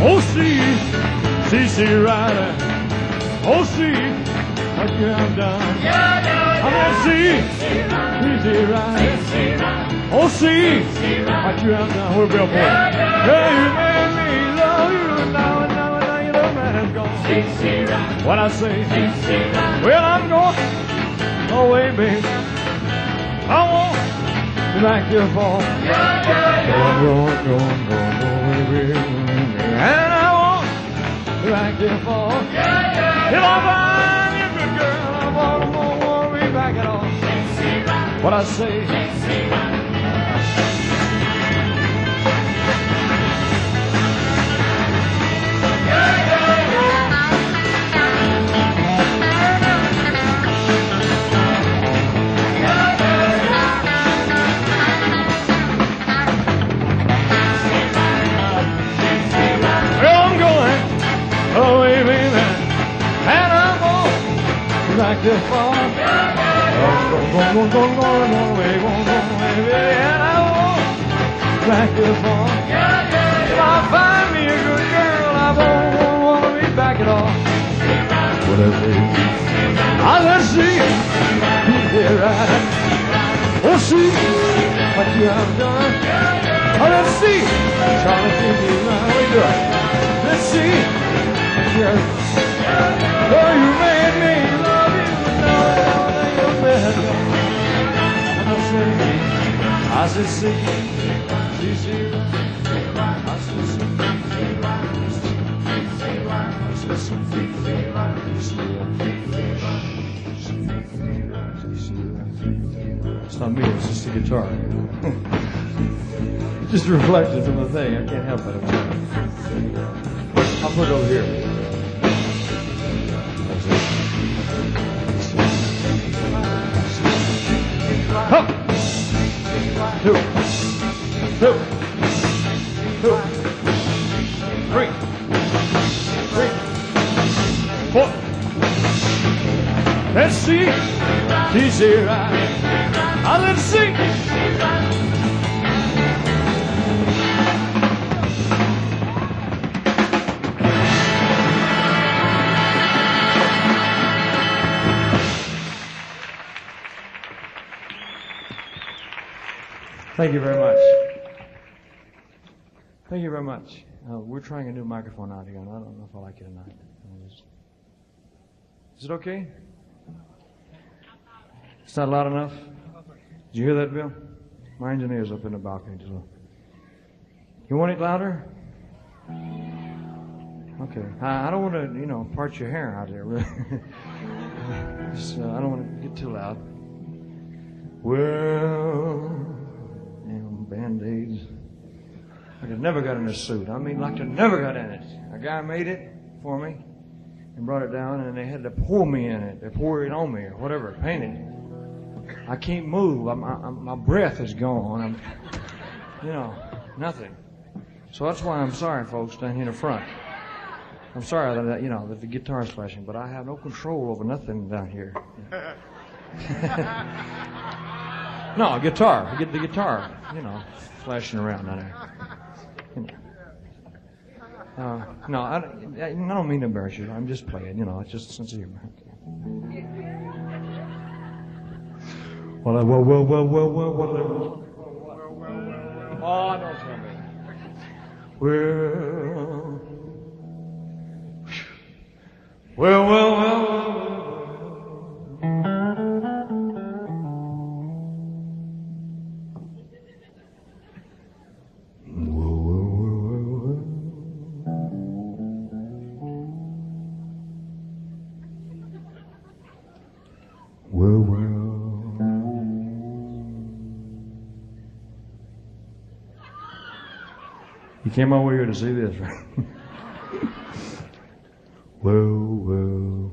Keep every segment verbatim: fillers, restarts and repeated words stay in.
Oh, see, see, see, rider. Oh, see, what you have done. I'm gonna see, see, see, rider. Oh, see, what you have done. We're Bill Boy. Yeah, you made me love you. Now and now and now your love man has gone. What I say? Well, I'm going away, baby. I won't be back here for. Going, going, going, going, going, baby. And I won't be back here for. If I find you a good girl, I won't, won't, won't be back at all. What I say? Away, baby, and I'm going back this far. I'm going, going, going, going, going, going away, going, going away, baby, and I'm going back this far. If I find me a good girl, I won't, won't want to be back at all. Whatever it is, I let's see, yeah, right. Oh, see what you have done. Oh, let's see, Charlie, see me right. What are you doing? Let's see. Yes. Oh, you made me love you. No, no, no, you're better. And I said, I said, see, see, see, I said, see, it's not me, it's just the guitar. Just reflected from the thing. I can't help it. I'll put it over here. Huh. Two, two, two, three, three, four. Let's see, she's here. Ah, let's see. Thank you very much. Thank you very much. Uh, we're trying a new microphone out here, and I don't know if I like it or not. Is it okay? It's not loud enough? Did you hear that, Bill? My engineer's up in the balcony. So. You want it louder? Okay. I, I don't want to, you know, part your hair out there, really. Just, uh, I don't want to get too loud. Well... Band-Aids. I could never got in a suit. I mean, like I never got in it. A guy made it for me and brought it down, and they had to pour me in it. They pour it on me or whatever, paint it. I can't move. I'm, I'm, my breath is gone. I'm, you know, nothing. So that's why I'm sorry, folks, down here in the front. I'm sorry that, you know, that the guitar's flashing, but I have no control over nothing down here. No, guitar. Get the guitar, you know, flashing around down there. You know. Uh, no, I, I don't mean to embarrass you. I'm just playing, you know. It's just a sense of humor. Well, well, well, well, well, well, well, well. Oh, don't tell me. Well, well, well, well, well. Well, well. You came over here to see this, right? Well, well.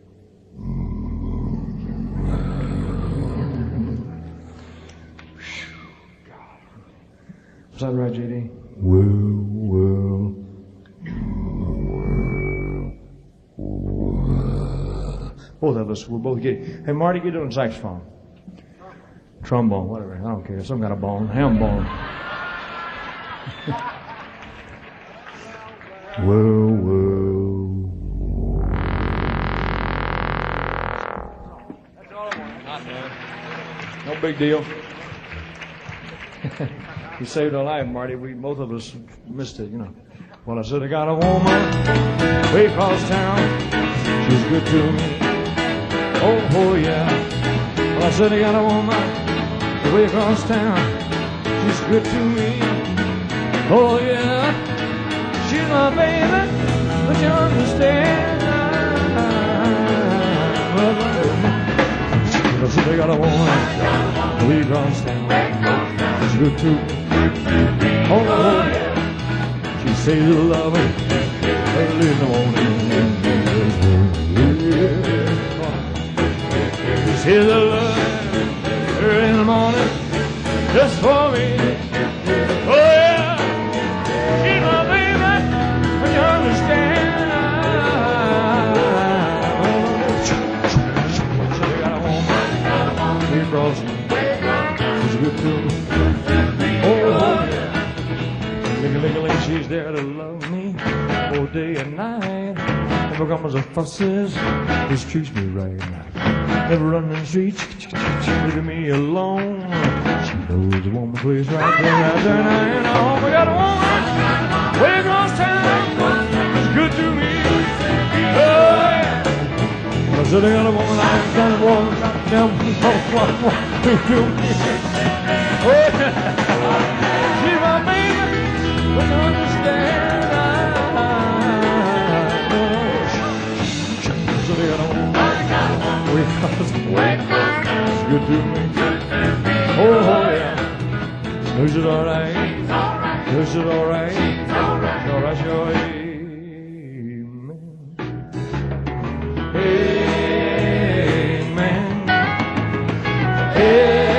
Is that right, J D? Well, well. Both of us, we're both getting. Hey, Marty, get doing saxophone. Trombone, whatever. I don't care. Some kind of bone. Ham bone. Whoa, whoa. That's all I want. Not bad. No big deal. You saved our life, Marty. We both of us missed it, you know. Well, I said I got a woman way across town. She's good to me. Oh, oh yeah. Well, I said I got a woman way across town. She's good to me. Oh yeah. She's my baby, but you understand. Well, I said I got a woman way across town. She's good to me. Oh, oh yeah. She says you love her early in the morning. She says I love her early in the morning just for me. Oh yeah, she's my baby, but you understand. She got a woman way across me. She's good to me. Oh yeah. Ling-a-ling-a-ling, she's there to love me all day and night. Never comes a fusses, just treats me right. Never running the streets, leaving me alone. She knows the woman plays right there, right there, now you know. We got a woman way across town, she's good to me. Oh yeah. I said I got a woman, I'm trying to walk down, oh yeah. She's my baby. But you understand, so they got a woman way across the way. It's good to me. Oh, oh yeah. Is it all right? Is it all right? All right, sure. Amen. Amen.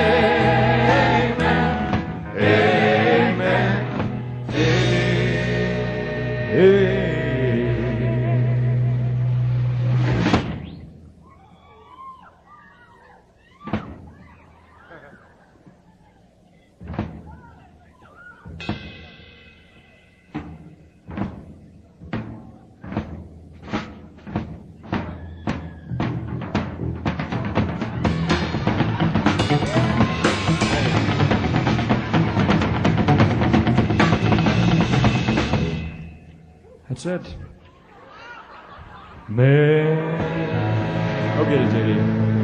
That's it. Man. Go get it, J D.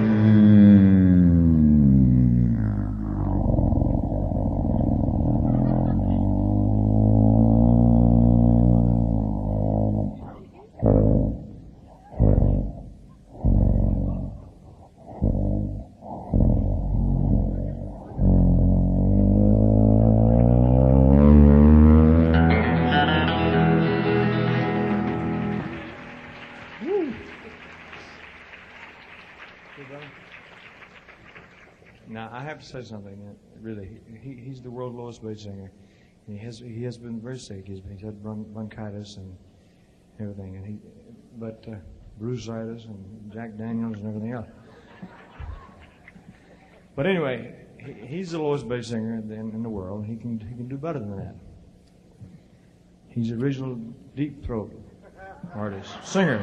Now I have to say something. Really, he, he's the world's lowest paid singer. He has he has been very sick. He's, he's had bron- bronchitis and everything, and he but uh, brucitis and Jack Daniels and everything else. But anyway, he, he's the lowest paid singer in, in the world. He can he can do better than that. He's a original deep throat artist, singer.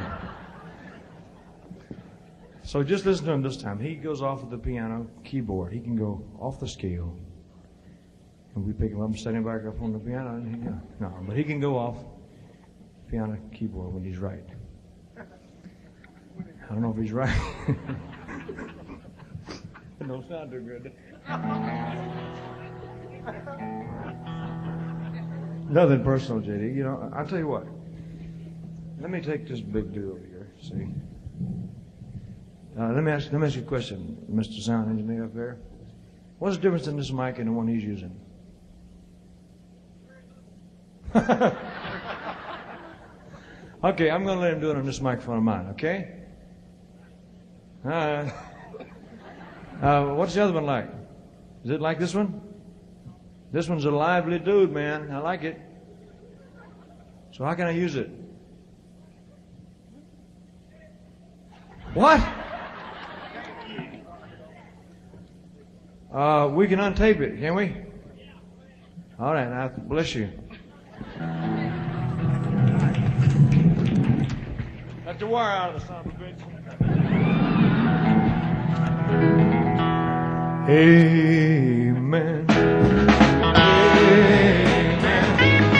So just listen to him this time. He goes off of the piano keyboard. He can go off the scale. And we pick him up and set him back up on the piano. And he, no, no, but he can go off piano keyboard when he's right. I don't know if he's right. It don't sound too good. Nothing personal, J D. You know, I'll tell you what. Let me take this big dude over here. See? Uh, let me ask. Let me ask you a question, Mister Sound Engineer up there. What's the difference in this mic and the one he's using? Okay, I'm going to let him do it on this microphone of mine. Okay. All right. Uh, what's the other one like? Is it like this one? This one's a lively dude, man. I like it. So how can I use it? What? Uh, we can untape it, can we? All right, now bless you. Let the wire out of the son of a bitch. Amen. Amen.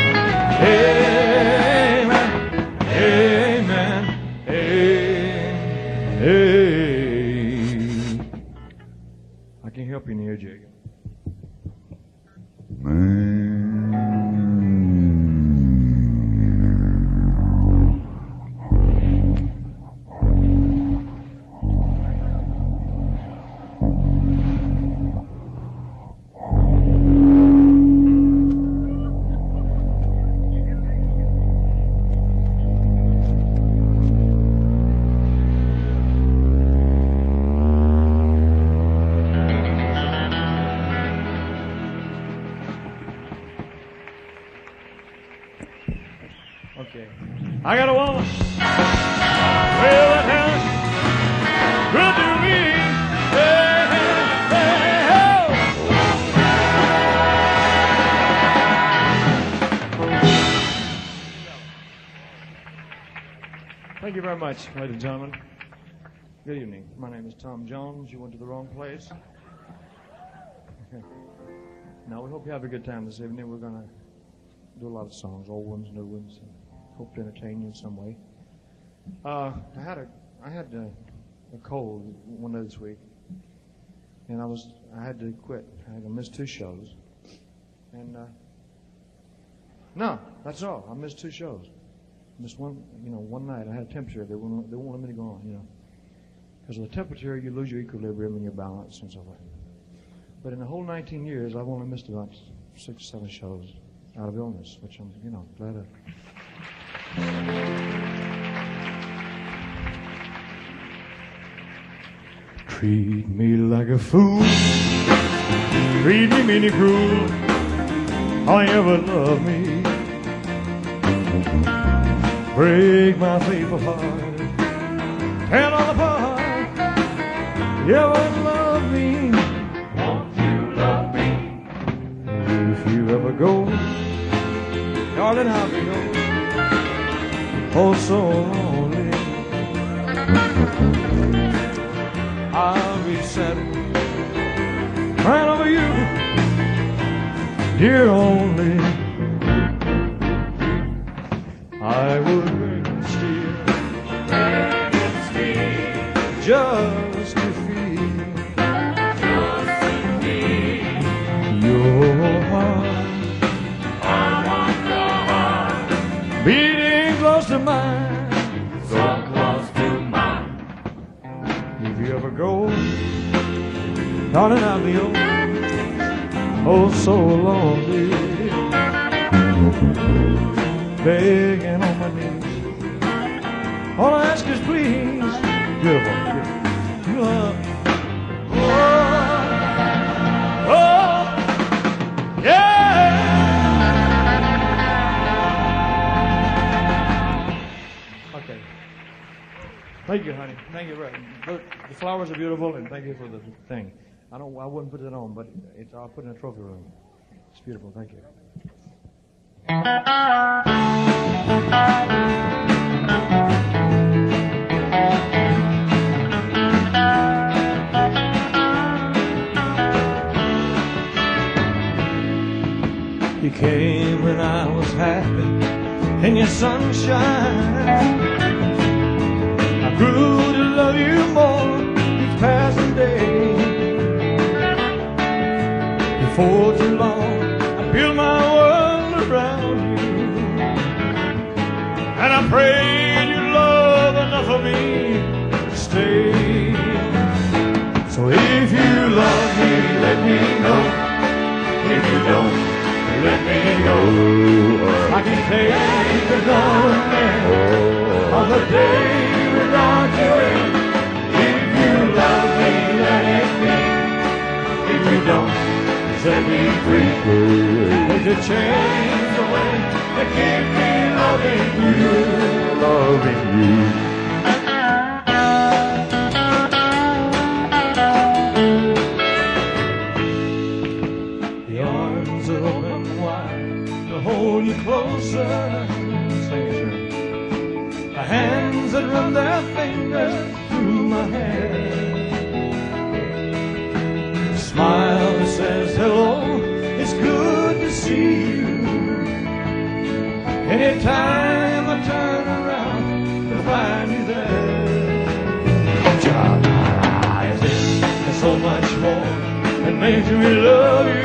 Amen. Amen. Amen. I can't help you in here, Jacob. Okay. I got a woman. Well, that house good to me. Hey, hey, hey, Thank you very much, ladies and gentlemen. Good evening. My name is Tom Jones. You went to the wrong place. Now, we hope you have a good time this evening. We're going to do a lot of songs, old ones, new ones. And hope to entertain you in some way. Uh, I had a, I had a, a cold one day this week, and I was, I had to quit. I had to miss two shows, and uh, no, that's all. I missed two shows. Missed one, you know, one night. I had a temperature. They wouldn't, they won't let me go on, you know, because of the temperature, you lose your equilibrium and your balance and so forth. But in the whole nineteen years, I've only missed about six, seven shows out of illness, which I'm, you know, glad of. Treat me like a fool, treat me mean and cruel, how you ever love me, break my faithful heart, tear all apart, you ever love me, won't you love me, if you ever go, darling, I'll be gone. Oh, so lonely. I'll be sad, crying over you, dear only. I would break and steal, break and steal, just to feel, just to feel your heart. I want your heart beating close to mine, so close to mine. If you ever go, darling, I'll be old, oh so lonely, begging on my knees. All I ask is please, beautiful, beautiful, you love. Oh, oh, yeah. Okay. Thank you, honey. Thank you. The flowers are beautiful, and thank you for the thing. I don't. I wouldn't put it on, but it's. I'll put it in a trophy room. It's beautiful. Thank you. You came when I was happy in your sunshine. I grew to love you more each passing day. Before too long, I built my world around you, and I prayed you love enough of me to stay. So if you love me, let me know. If you don't, let me go. I can take another man on the day without you. If you love me, let it be. If you don't, set me free. There's a change the way to keep me loving you, loving you. The arms are open wide to hold you closer. Sing it, sure. I hands that run their fingers through my hair. A smile that says hello, it's good to see you. Anytime I turn around to find you there. Child, there's so much more that makes me love you.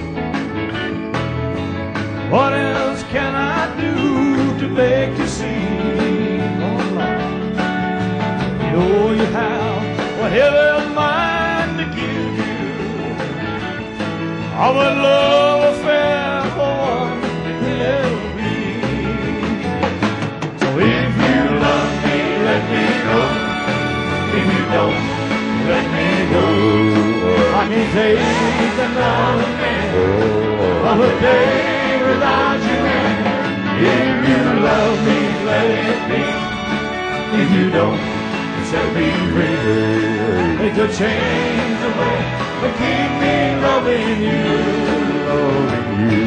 What else can I do to beg to see? Oh Lord, you know you have whatever is mine to give you. I'm a love affair for one can ever be. So if you love me, let me go. If you don't, let me go. I can take another man of a day without you in. If you love me, let it be. If you don't, set me free. Take the chains away, but keep me loving you, loving you.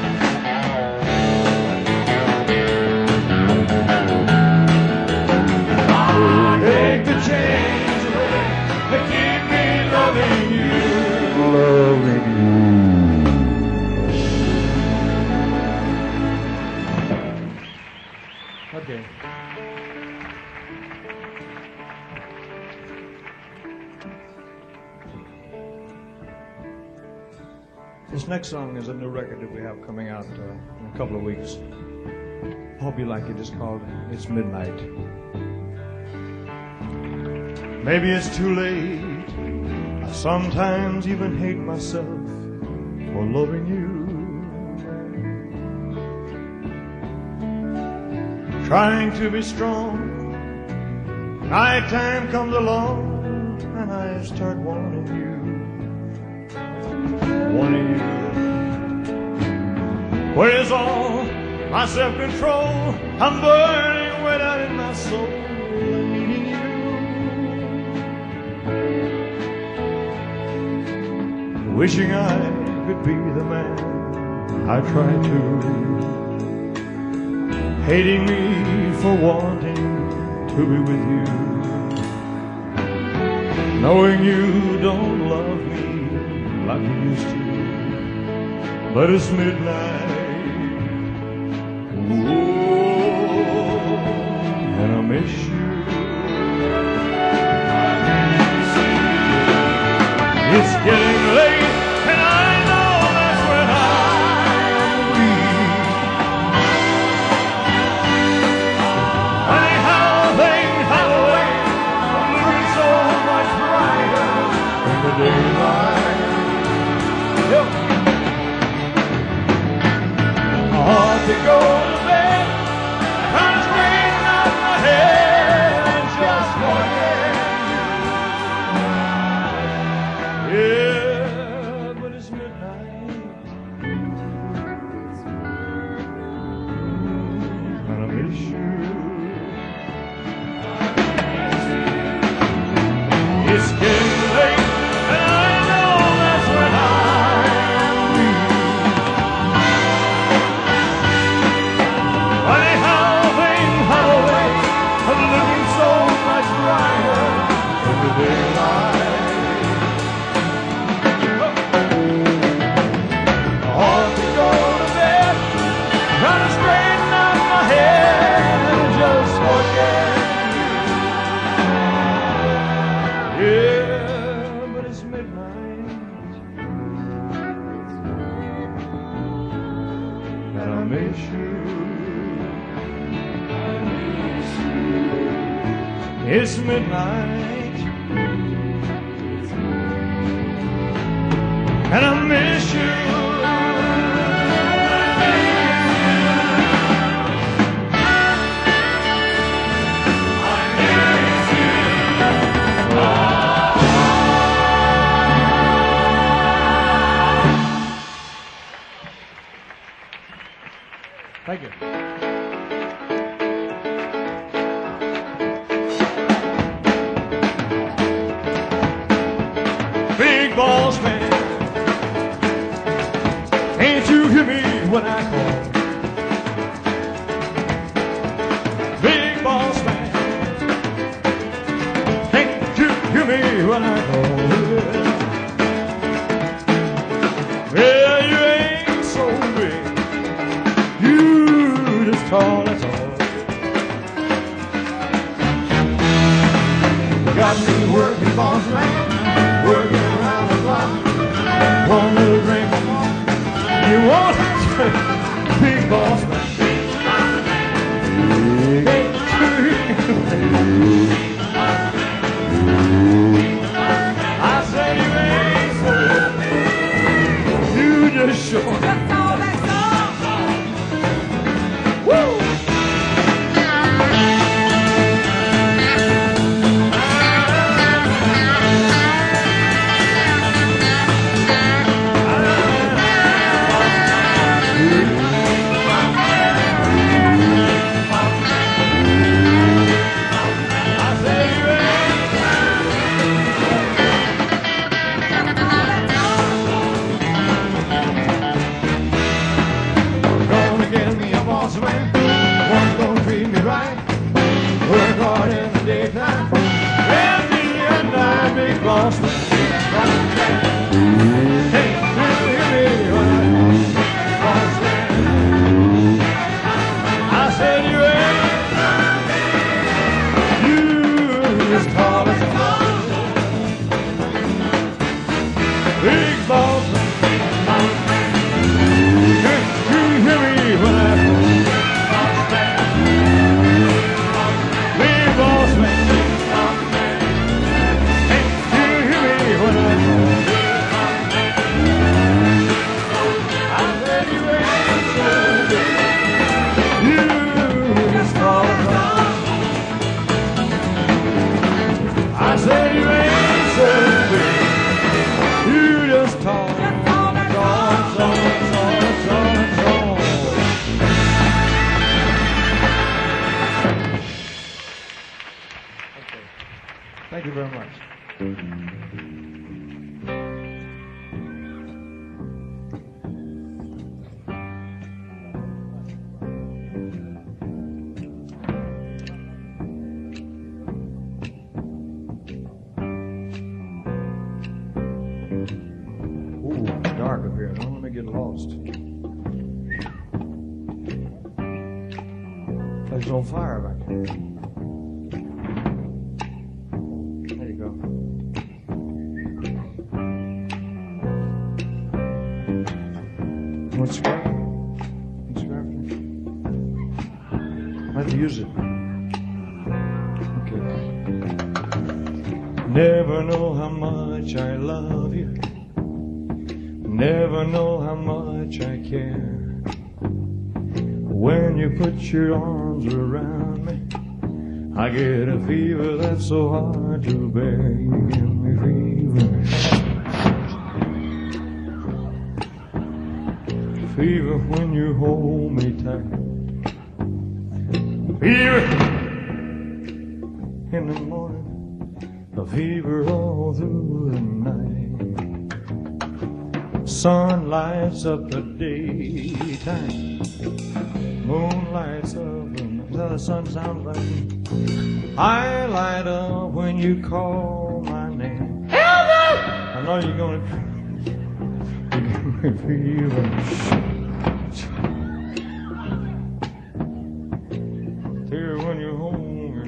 Take the chains away, but keep me loving you, loving you. Okay. This next song is a new record that we have coming out uh, in a couple of weeks. Hope you like it. It's called It's Midnight. Maybe it's too late. I sometimes even hate myself for loving you. Trying to be strong. Nighttime comes along and I start wanting you. Wanting you. Where's all my self-control? I'm burning way down in my soul, needing you. Wishing I could be the man I try to. Hating me for wanting to be with you. Knowing you don't love me like you used to. But it's midnight, ooh, and I miss you. It's getting late, and I know that's when I'm weak. Funny how things have a way of looking so much brighter in the daylight. Yep. Hard to go to bed, trying to straighten out my head and just forget you. Yeah, but it's midnight, and I miss you. It's getting late, and I know that's when I It's midnight, and I miss you. Thank you. Big boss man, can't you hear me when I call? Big boss You just tall, that's all. Got me working, boss man, working around the clock. One little drink, you want to big boss man. I say you ain't so, you just sure. That's all, that's all. Woo! Boss man, hey, hear me when I boss man. I said you ain't, you as tall as a big boss man. You hear me when I boss man, big boss man. I said you ain't so big, you just tall, tall, tall, tall, tall, tall. Okay. Thank you very much. Dark up here. Don't let me get lost. Place on fire back there. There you go. Want to scrap? Want to scrap it? I have to use it. Okay. Never know how much I love you. Never know how much I care. When you put your arms around me, I get a fever that's so hard to bear. You give me fever. Fever when you hold me tight. Fever in the morning, a fever all through the night. Sun lights up the daytime, moon lights up the night. The sun sounds like I light up when you call my name. Help me! I know you're gonna feel tear when you're home.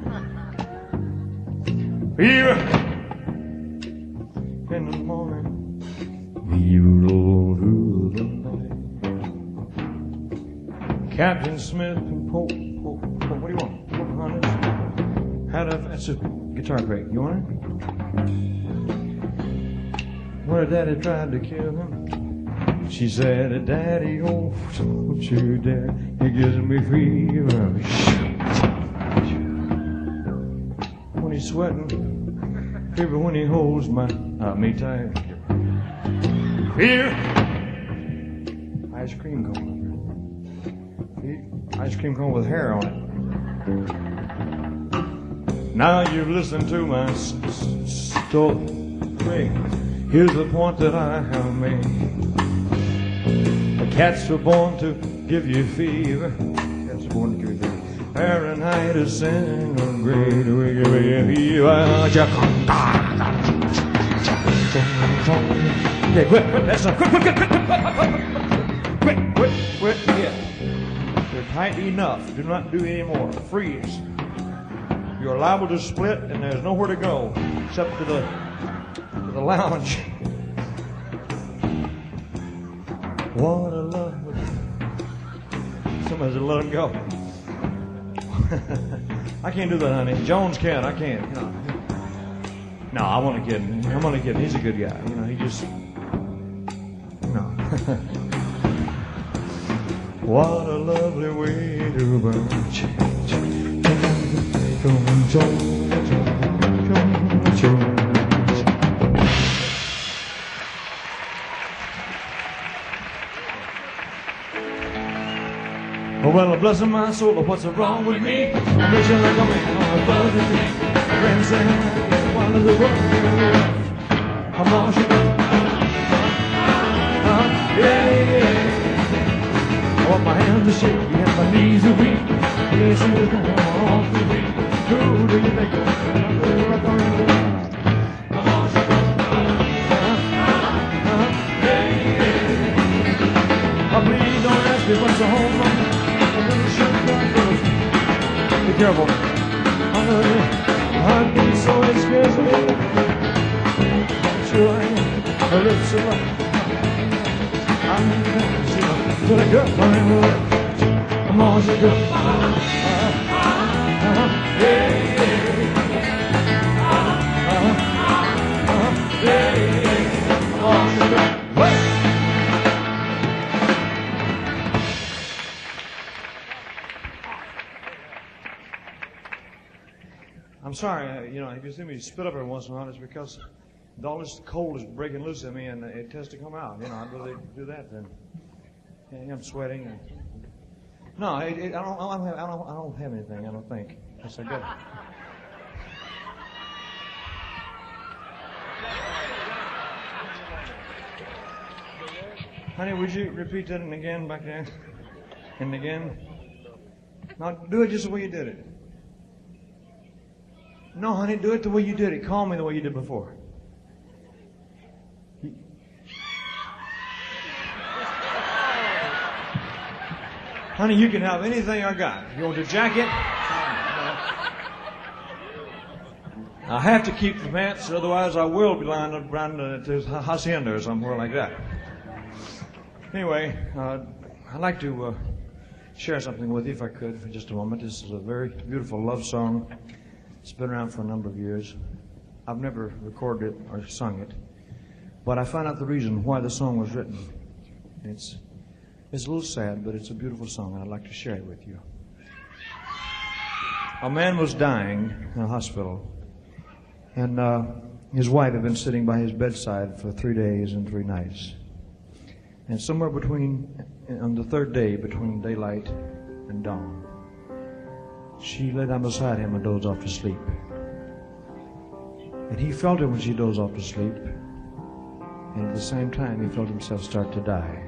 Fever in the morning. Fever all through the night. Captain Smith and Pope, Pope, Pope, what do you want? Pocahontas had a, that's a guitar break. You want it? When her daddy tried to kill him, she said, Daddy, oh, don't you dare. It gives me fever. When he's sweating, fever when he holds my, uh, me tight. Here, ice cream cone. Ice cream cone with hair on it. Now you've listened to my story. Here's the point that I have made. The cats were born to give you fever. Cats were born to give you fever. Fahrenheit is centigrade. We give you fever. Okay, quit, quit, that's enough. Quit, quit, quit, quit, quit, quit, quit, yeah. They're tight enough. Do not do any more. Freeze. You're liable to split, and there's nowhere to go except to the to the lounge. What a love. Somebody's to let him go. I can't do that, honey. Jones can. I can't. You know. No, I want to kid him. I'm only kidding. He's a good guy. You know, he just no. What a lovely way to burn. Oh, well, bless my soul, what's wrong with me? I'm wishing like a man on a fuzzy tree. Friends say, why does it work? I'm lost. Yeah, yeah. Oh, my hands are shaky and my knees are weak. Yes, it's going on for me. Who do you think? I'm lost. Oh, please don't ask me what's the home run. Be careful. Heartbeat so it scares me. Sure, her lips are like I'm to the girl. I'm on the girl. Yeah, yeah. I'm on the girl. I'm sorry, uh, you know, if you see me spit up every once in a while, it's because all this cold is breaking loose in me and it has to come out. You know, I'd rather do that than yeah, I'm sweating. And, no, it, it, I, don't, I, don't have, I, don't, I don't have anything, I don't think. Yes, I got it. Honey, would you repeat that and again back there? And again? Now, do it just the way you did it. No, honey, do it the way you did it. Call me the way you did before. Honey, you can have anything I got. You want a jacket? I have to keep the pants, otherwise I will be lying around uh, to Hacienda or somewhere like that. Anyway, uh, I'd like to uh, share something with you, if I could, for just a moment. This is a very beautiful love song. It's been around for a number of years. I've never recorded it or sung it, but I found out the reason why the song was written. It's it's a little sad, but it's a beautiful song, and I'd like to share it with you. A man was dying in a hospital, and uh, his wife had been sitting by his bedside for three days and three nights. And somewhere between, on the third day, between daylight and dawn, she lay down beside him and dozed off to sleep. And he felt her when she dozed off to sleep. And at the same time, he felt himself start to die.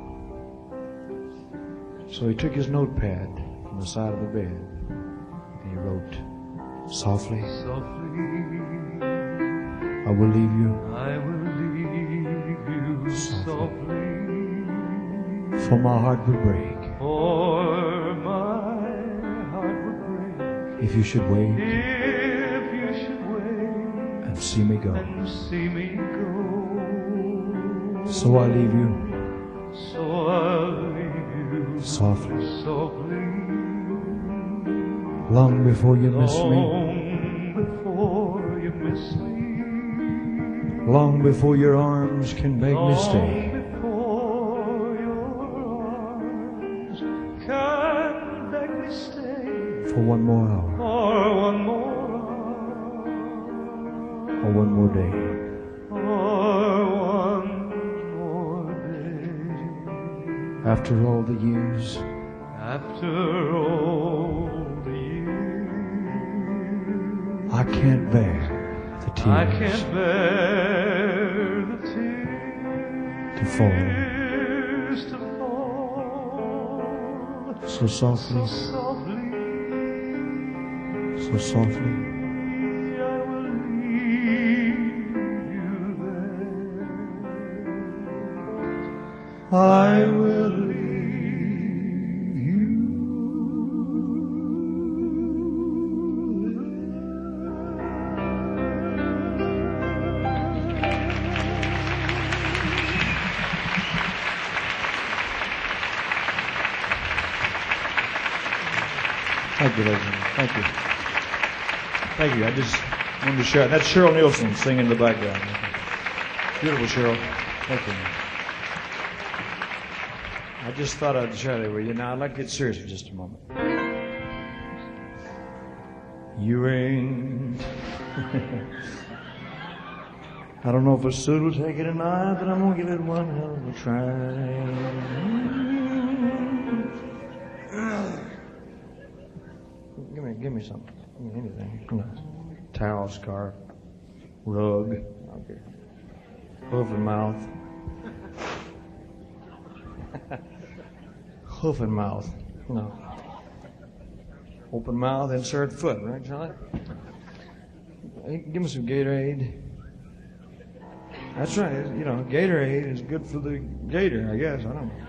So he took his notepad from the side of the bed and he wrote, softly, softly, I will leave you. I will leave you softly. For my heart would break. For my if you should wait, if you should wait, and see me go, and see me go, so I leave you, so I leave you, softly, softly, long before you miss me, long before you miss me, long before your arms can make me stay. For one more hour, or one more hour, or one more day, or one more day. After all the years, after all the years, I can't bear the tears. I can't bear the tears to fall, to fall. So softly. So softly. So softly, I will leave you there. I will leave you Thank you, ladies and gentlemen. Thank you. Thank you. I just wanted to share. That's Cheryl Nielsen singing in the background. Beautiful, Cheryl. Thank you. I just thought I'd share that with you. Now, I'd like to get serious for just a moment. You ain't... I don't know if a suit will take it or not, but I'm going to give it one hell of a try. Give me, give me something. Give me anything. No. Towel, scarf, rug, okay. Hoof and mouth. Hoof and mouth. No. Open mouth, insert foot, right, Charlie? Hey, give me some Gatorade. That's right. You know, Gatorade is good for the gator, I guess. I don't know.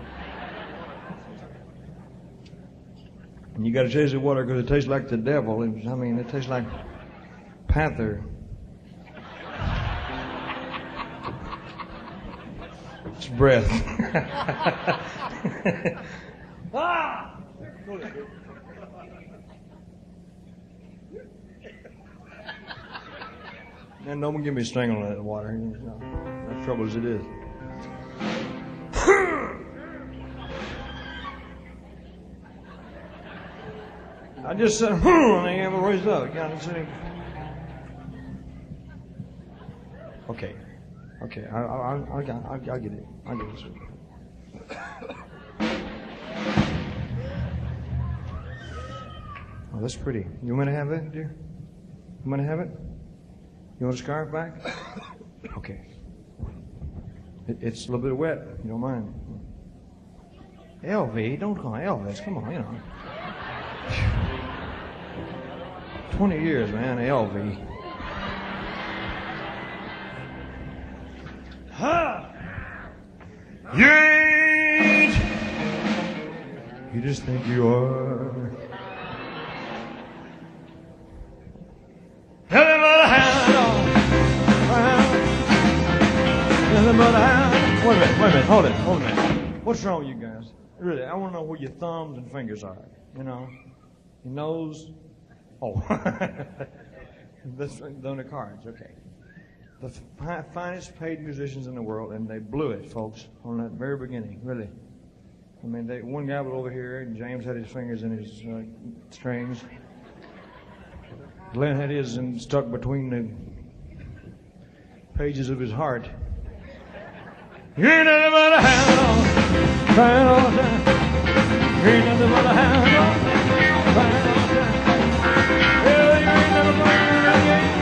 And you got to chase the water because it tastes like the devil. It, I mean, it tastes like panther. It's breath. Ah! And don't give me a strangle in that water. You know, as trouble as it is. I just said, hmm, and I have a raised up. Kind of okay. Okay, I, I, I, I, I'll get it. I'll get it. Oh, that's pretty. You want me to have it, dear? You want to have it? You want a scarf back? Okay. It, it's a little bit wet. You don't mind. L V, don't call it Elvis. Come on, you know. Twenty years, man. L V. Huh? You ain't. You just think you are. Nothing but a hound dog. Nothing but a hound. Wait a minute, wait a minute, hold it, hold a minute. What's wrong with you guys? Really, I want to know where your thumbs and fingers are. You know, your nose. Oh, that's on the cards. Okay. The fi- finest paid musicians in the world, and they blew it, folks, on that very beginning. Really. I mean, they, one guy was over here, and James had his fingers in his uh, strings. Glenn had his and stuck between the pages of his heart. You ain't nothing but a hound dog, crying all the time. You ain't nothing but a hound dog, crying all the time. Well, you ain't nothing but a hound dog,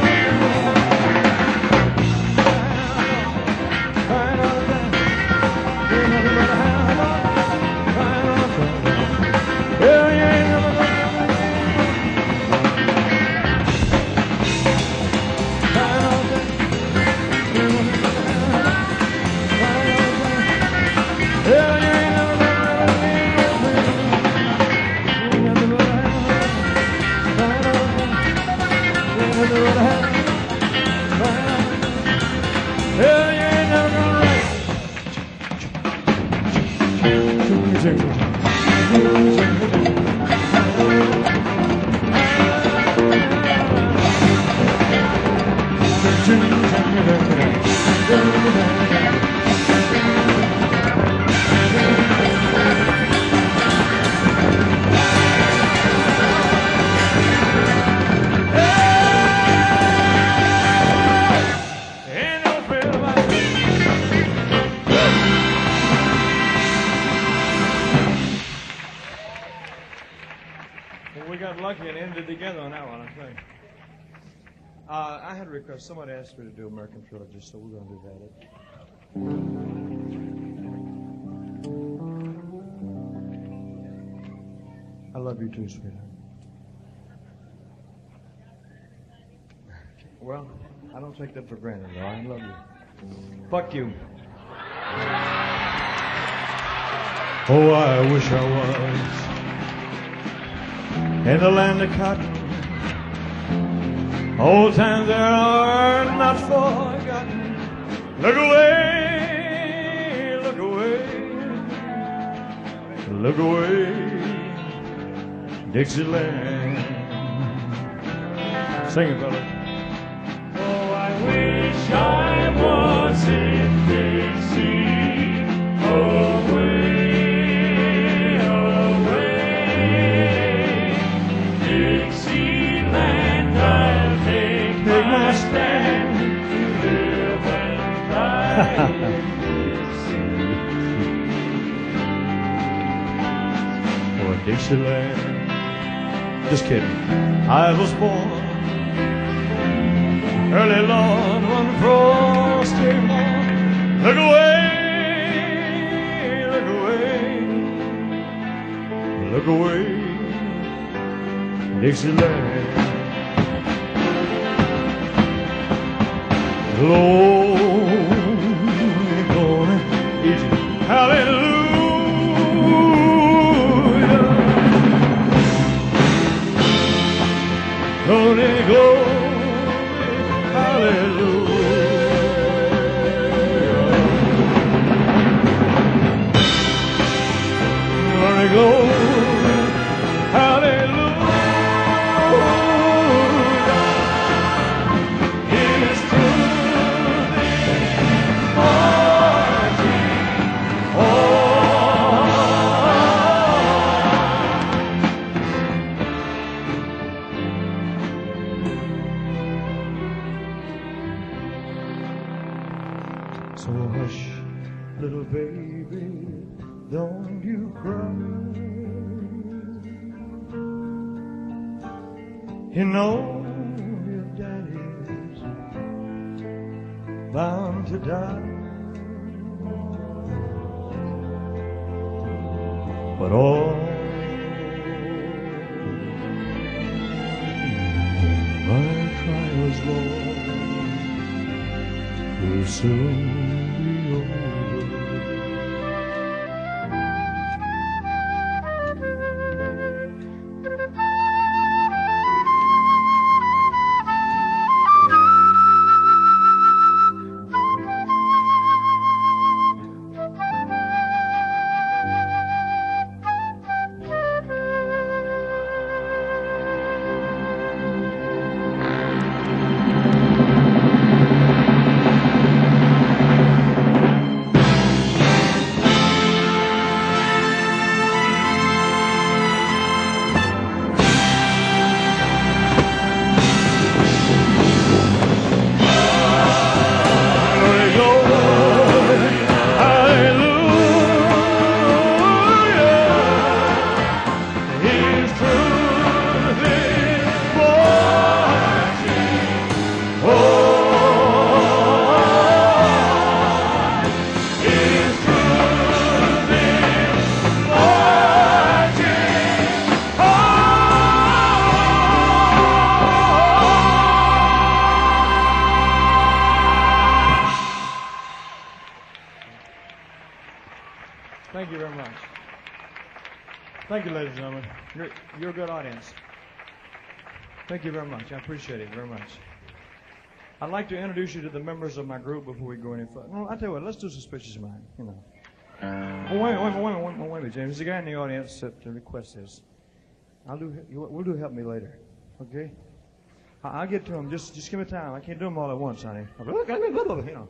crying all the time. You ain't nothing but a hound dog, crying all the time. Well, you ain't nothing but a Somebody asked me to do American Trilogy, so we're going to do that. I love you too, sweetheart. Well, I don't take that for granted, though. I love you. Fuck you. Oh, I wish I was in the land of cotton. Old times that are not forgotten. Look away, look away, look away, Dixieland. Sing it, brother. Oh, I wish I was in Dixie, away, away. Dixieland, I'll take my stand to live and die in Dixie. For Dixieland. Just kidding. I was born early Lord, one frosty morn. Look away, look away, look away, Dixieland. Lonely gonna easy, hallelujah. Lonely go. So hush, little baby, don't you cry. You know your daddy's bound to die. But all my trials, Lord, will soon be over. Thank you very much. Thank you, ladies and gentlemen. You're, you're a good audience. Thank you very much. I appreciate it very much. I'd like to introduce you to the members of my group before we go any further. Well, I'll tell you what, let's do Suspicious Mind, you know. Oh, wait, wait, wait, wait, wait, wait, wait, James. There's a guy in the audience that requests this. I'll do, we'll do Help Me Later, okay? I'll get to him. Just, just give me time. I can't do them all at once, honey. You know.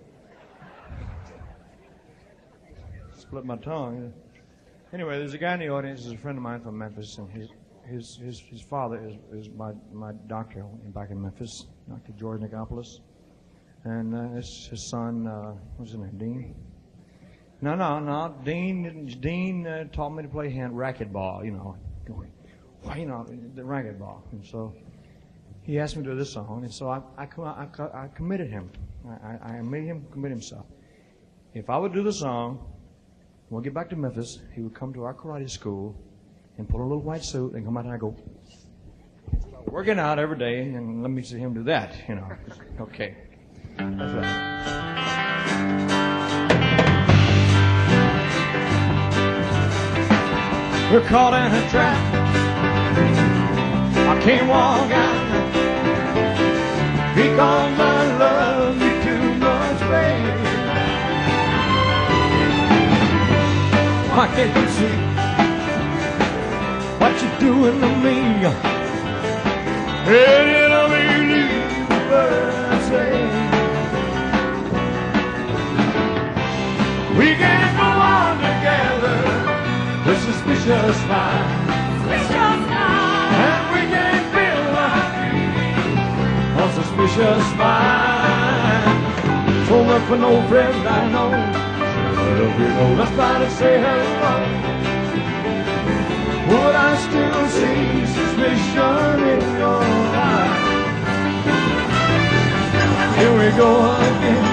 Split my tongue. Anyway, there's a guy in the audience. He's a friend of mine from Memphis, and his his his, his father is, is my my doctor back in Memphis, Doctor George Nicopolis, and uh, his his son, uh, what's his name, Dean? No, no, no. Dean Dean uh, taught me to play hand racquetball. You know, well, you know the racquetball, and so he asked me to do this song, and so I I, I, I committed him. I, I made him commit himself. If I would do the song, when we get back to Memphis, he would come to our karate school and put on a little white suit and come out and I go, working out every day, and let me see him do that, you know. Okay. That's right. We're caught in a trap. I can't walk out because I love you too much, baby. Why can't you see what you're doing to me? Hey, you know me. suspicious mind. And we can't build a suspicious mind. So much for no friend I know. But if you know, let's try to say hello. Would I still see suspicion in your eyes? Here we go again,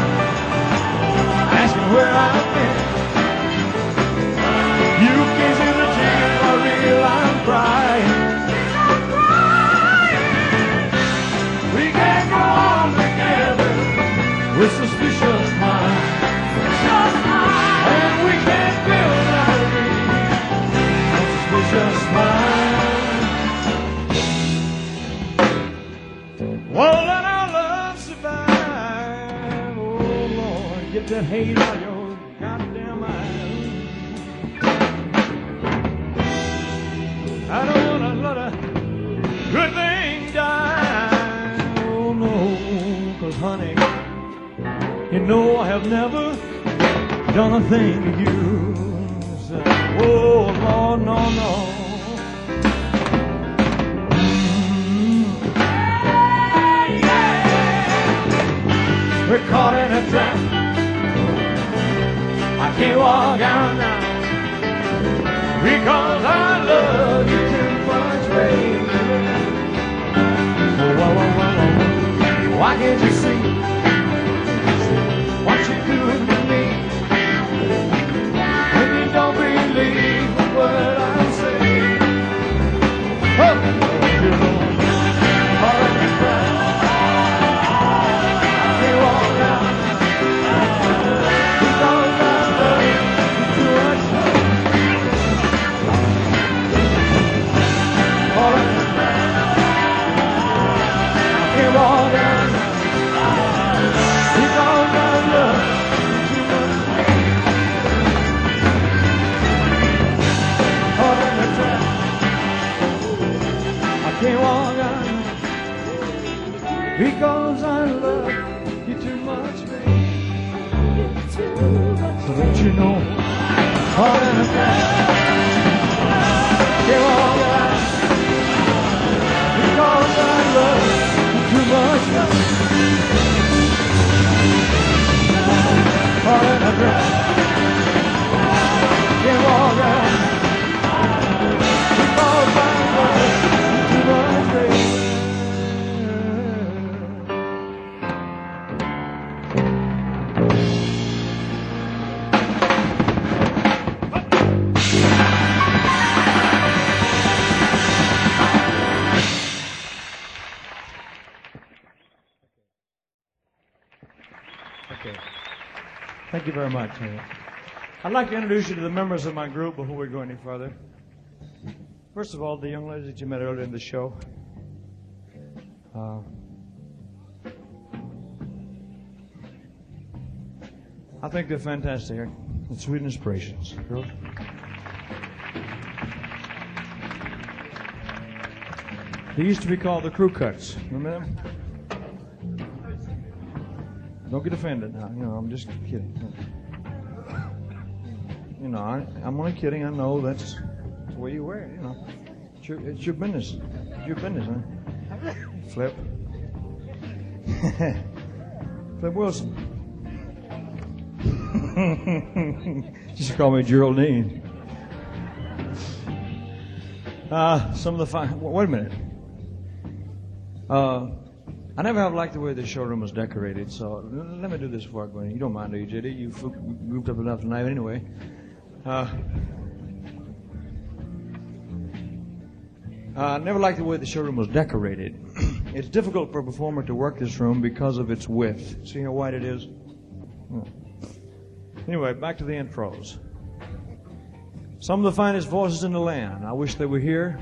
asking where I've been. You can't see the tears I real I'm crying. We can't go on together with suspicious minds. And we can't build our dreams on suspicious minds. Won't let our love survive. Oh Lord, get that hate out of your goddamn eyes. I don't want to let a good thing die. Oh no, 'cause honey, you know I have never done a thing to you. So, oh Lord, no, no. Mm-hmm. We're caught in a trap. I can't walk out now because I love you too much, baby. Oh, whoa, whoa, whoa, whoa. Why can't you see what you do to me? When you don't believe what I say. Oh, you're the one. All right, I can't walk out because I love you too much. All right, I can't walk out because I love you too much. Caught in the trap. I can't walk out because I love you too much, baby. So don't you know? Caught in the trap. Can't walk out because I love you too much, baby. Caught in the trap. Can't walk out because I love you too much, baby. Okay. Thank you very much. I'd like to introduce you to the members of my group before we go any further. First of all, the young ladies that you met earlier in the show. Uh, I think they're fantastic. They're sweet inspirations. Girls. They used to be called the Crew Cuts. Remember them? Don't get offended now. You know, I'm just kidding. You know, I, I'm only kidding. I know that's the way you wear it. You know, it's your, it's your business. It's your business, huh? Flip. Flip Wilson. Just call me Geraldine. Uh, some of the fine. Wait a minute. Uh, I never have liked the way the showroom was decorated, so let me do this before I go in. You don't mind, do you, J D? You grouped up enough tonight anyway. Uh, I never liked the way the showroom was decorated. It's difficult for a performer to work this room because of its width. See how wide it is? Oh. Anyway, back to the intros. Some of the finest voices in the land. I wish they were here.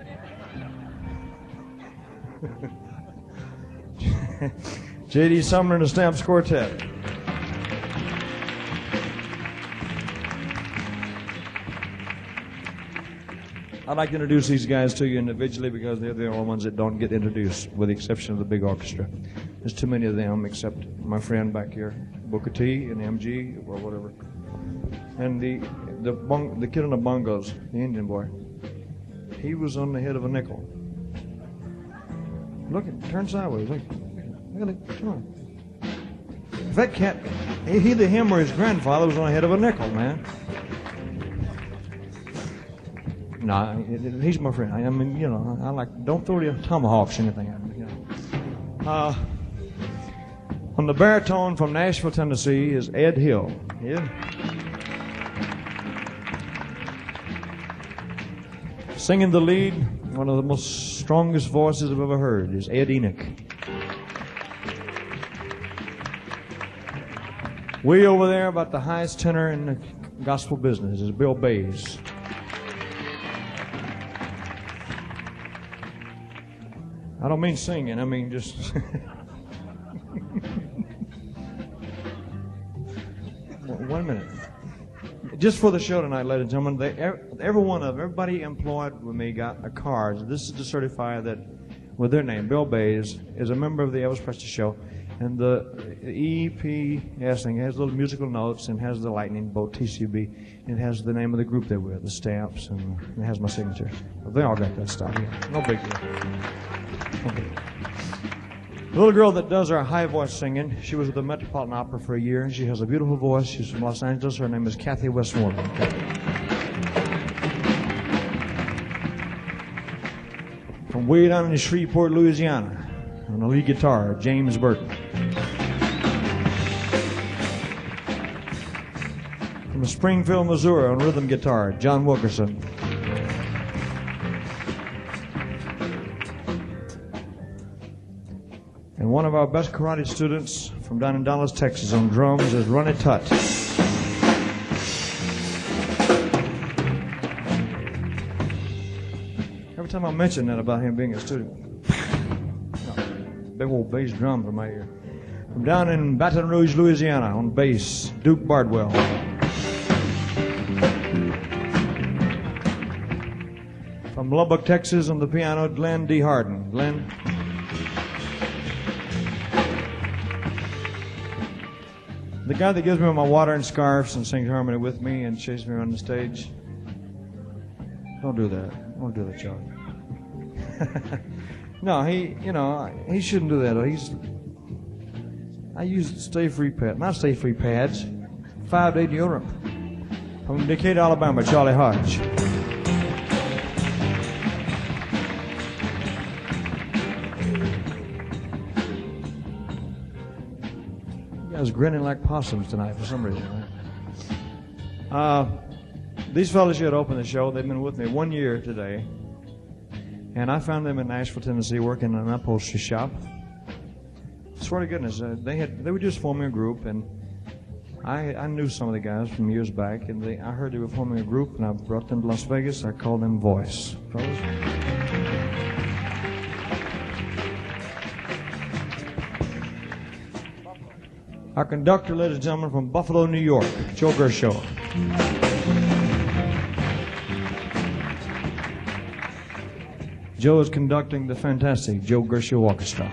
J D Sumner and the Stamps Quartet. I'd like to introduce these guys to you individually because they're the only ones that don't get introduced, with the exception of the big orchestra. There's too many of them, except my friend back here, Booker T and M G or whatever. And the the bung, the kid on the bongos, the Indian boy, he was on the head of a nickel. Look, at, turn sideways. Look, look at it. Come on. If that cat, either him or his grandfather was on the head of a nickel, man. No, he's my friend. I mean, you know, I like, don't throw the tomahawks or anything at me, you know. Uh, on the baritone from Nashville, Tennessee is Ed Hill. Yeah. Singing the lead, one of the most strongest voices I've ever heard is Ed Enoch. Way over there, about the highest tenor in the gospel business, is Bill Bays. I don't mean singing, I mean just... One minute. Just for the show tonight, ladies and gentlemen, they, every one of everybody employed with me got a card. This is to certify that, with their name, Bill Bays is a member of the Elvis Presley Show, and the E P S thing has little musical notes and has the lightning bolt T C B, and it has the name of the group they're with, the stamps, and it has my signature. They all got that stuff. Yeah. No big deal. No big deal. The little girl that does our high voice singing, she was at the Metropolitan Opera for a year. She has a beautiful voice. She's from Los Angeles. Her name is Kathy Westmoreland. From way down in Shreveport, Louisiana, on the lead guitar, James Burton. From Springfield, Missouri, on rhythm guitar, John Wilkerson. And one of our best karate students from down in Dallas, Texas, on drums is Ronnie Tutt. Every time I mention that about him being a student, big old bass drums in my ear. From down in Baton Rouge, Louisiana, on bass, Duke Bardwell. From Lubbock, Texas, on the piano, Glenn D. Harden. Glenn. The guy that gives me my water and scarves and sings harmony with me and chases me around the stage. Don't do that. Don't do that, Chuck. No, he, you know, he shouldn't do that. He's, I use Stay Free Pad, not Stay Free Pads, five day deodorant. From Decatur, Alabama, Charlie Hodge. I was grinning like possums tonight for some reason. Uh, these fellas here opened the show. They've been with me one year today. And I found them in Nashville, Tennessee, working in an upholstery shop. Swear to goodness, uh, they had they were just forming a group, and I I knew some of the guys from years back, and they I heard they were forming a group, and I brought them to Las Vegas. I called them Voice. Fellas. Our conductor, ladies and gentlemen, from Buffalo, New York, Joe Gershaw. Joe is conducting the fantastic Joe Gershaw Orchestra.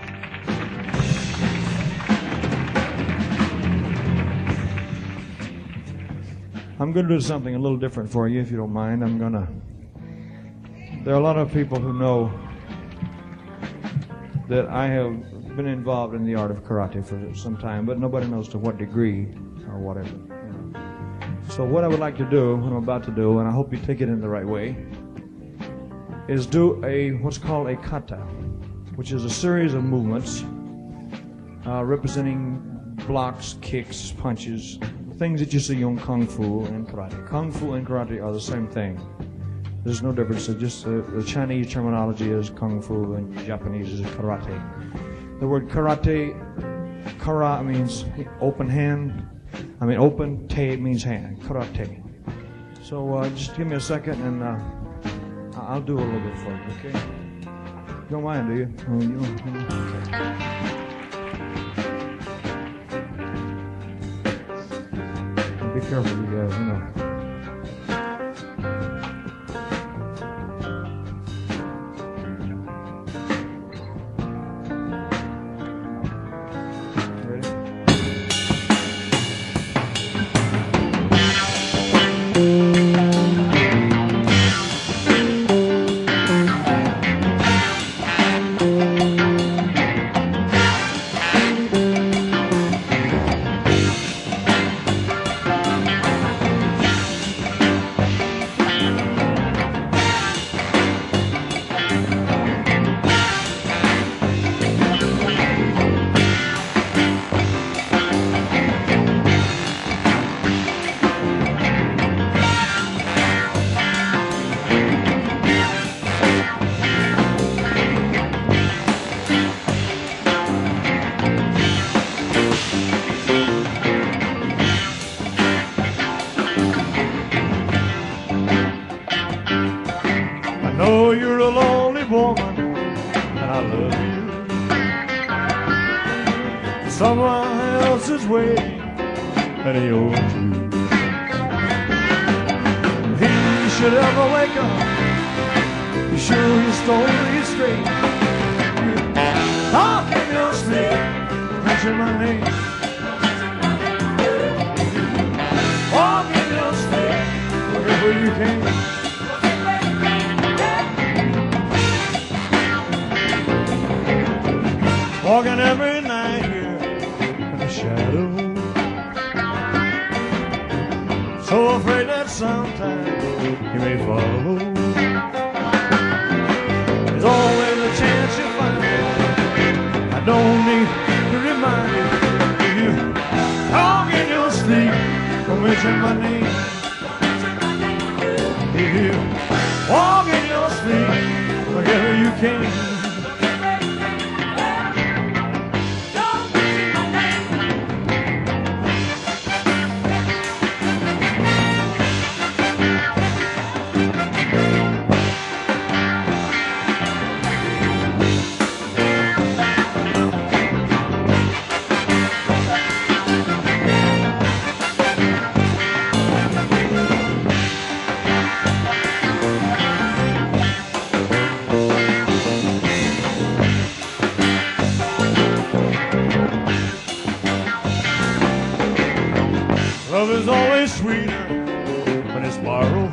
I'm going to do something a little different for you, if you don't mind. I'm going to... There are a lot of people who know that I have been involved in the art of karate for some time, but nobody knows to what degree or whatever. You know. So what I would like to do, what I'm about to do, and I hope you take it in the right way, is do a what's called a kata, which is a series of movements uh, representing blocks, kicks, punches, things that you see on Kung Fu and karate. Kung Fu and karate are the same thing. There's no difference. It's just uh, the Chinese terminology is Kung Fu and Japanese is karate. The word karate, kara means open hand. I mean open, te means hand. Karate. So uh, just give me a second and uh, I'll do a little bit for you, okay? You don't mind, do you? Oh, you don't, okay. Be careful, you guys, you know. Ready? You're a lonely woman, and I love you. Someone else's way, and he owes you. He should ever wake up, be sure he's totally straight. Talk in your sleep, mention my name. Walk in your sleep, wherever you can. Walking every night here in the shadow, so afraid that sometime you may follow. There's always a chance you'll find me. I don't need to remind you. You talk in your sleep, don't mention my name. You walk in your sleep, wherever you can. Love is always sweeter when it's borrowed.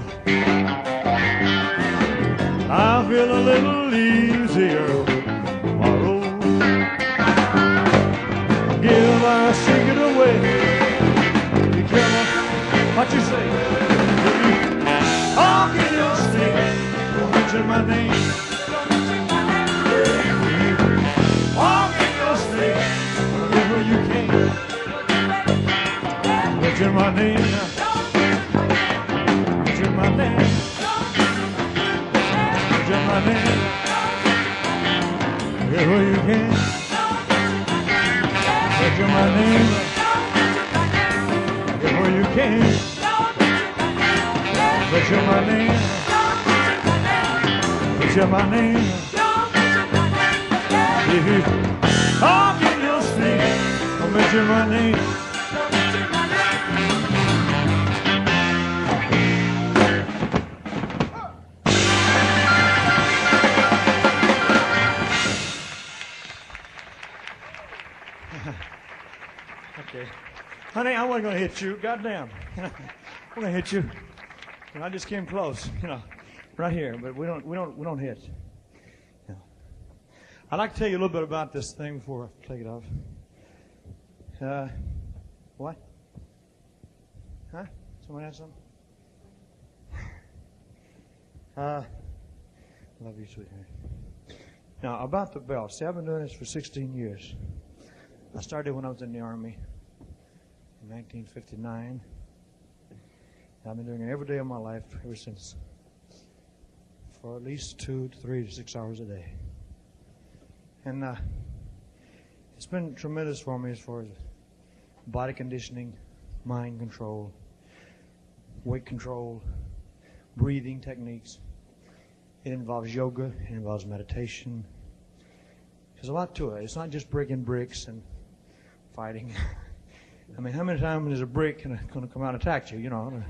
I feel a little easier tomorrow. Give our secret away. Be careful what you say. Talk in your sleep, don't mention my name. Walk in your sleep, wherever you can. Mention my name, mention my name, mention my name, wherever you can. Mention my name, wherever you can. Mention my name, mention my name. If you talk in your sleep, mention my name. Okay. Honey, I wasn't going to hit you. Goddamn. I'm going to hit you. And I just came close, you know, right here. But we don't, we don't, we don't hit. Yeah. I'd like to tell you a little bit about this thing before I take it off. Uh, what? Huh? Someone has something? Uh, love you, sweetheart. Now, about the bell. See, I've been doing this for sixteen years. I started when I was in the Army in nineteen fifty-nine. I've been doing it every day of my life ever since, for at least two to three to six hours a day. And uh, it's been tremendous for me as far as body conditioning, mind control, weight control, breathing techniques. It involves yoga, it involves meditation. There's a lot to it. It's not just breaking bricks and fighting. I mean, how many times is a brick going to come out and attack you, you know?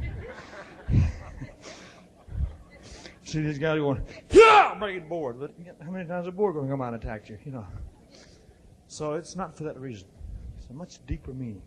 See these guys going, yeah, break the board. But how many times is a board going to come out and attack you, you know? So it's not for that reason. It's a much deeper meaning.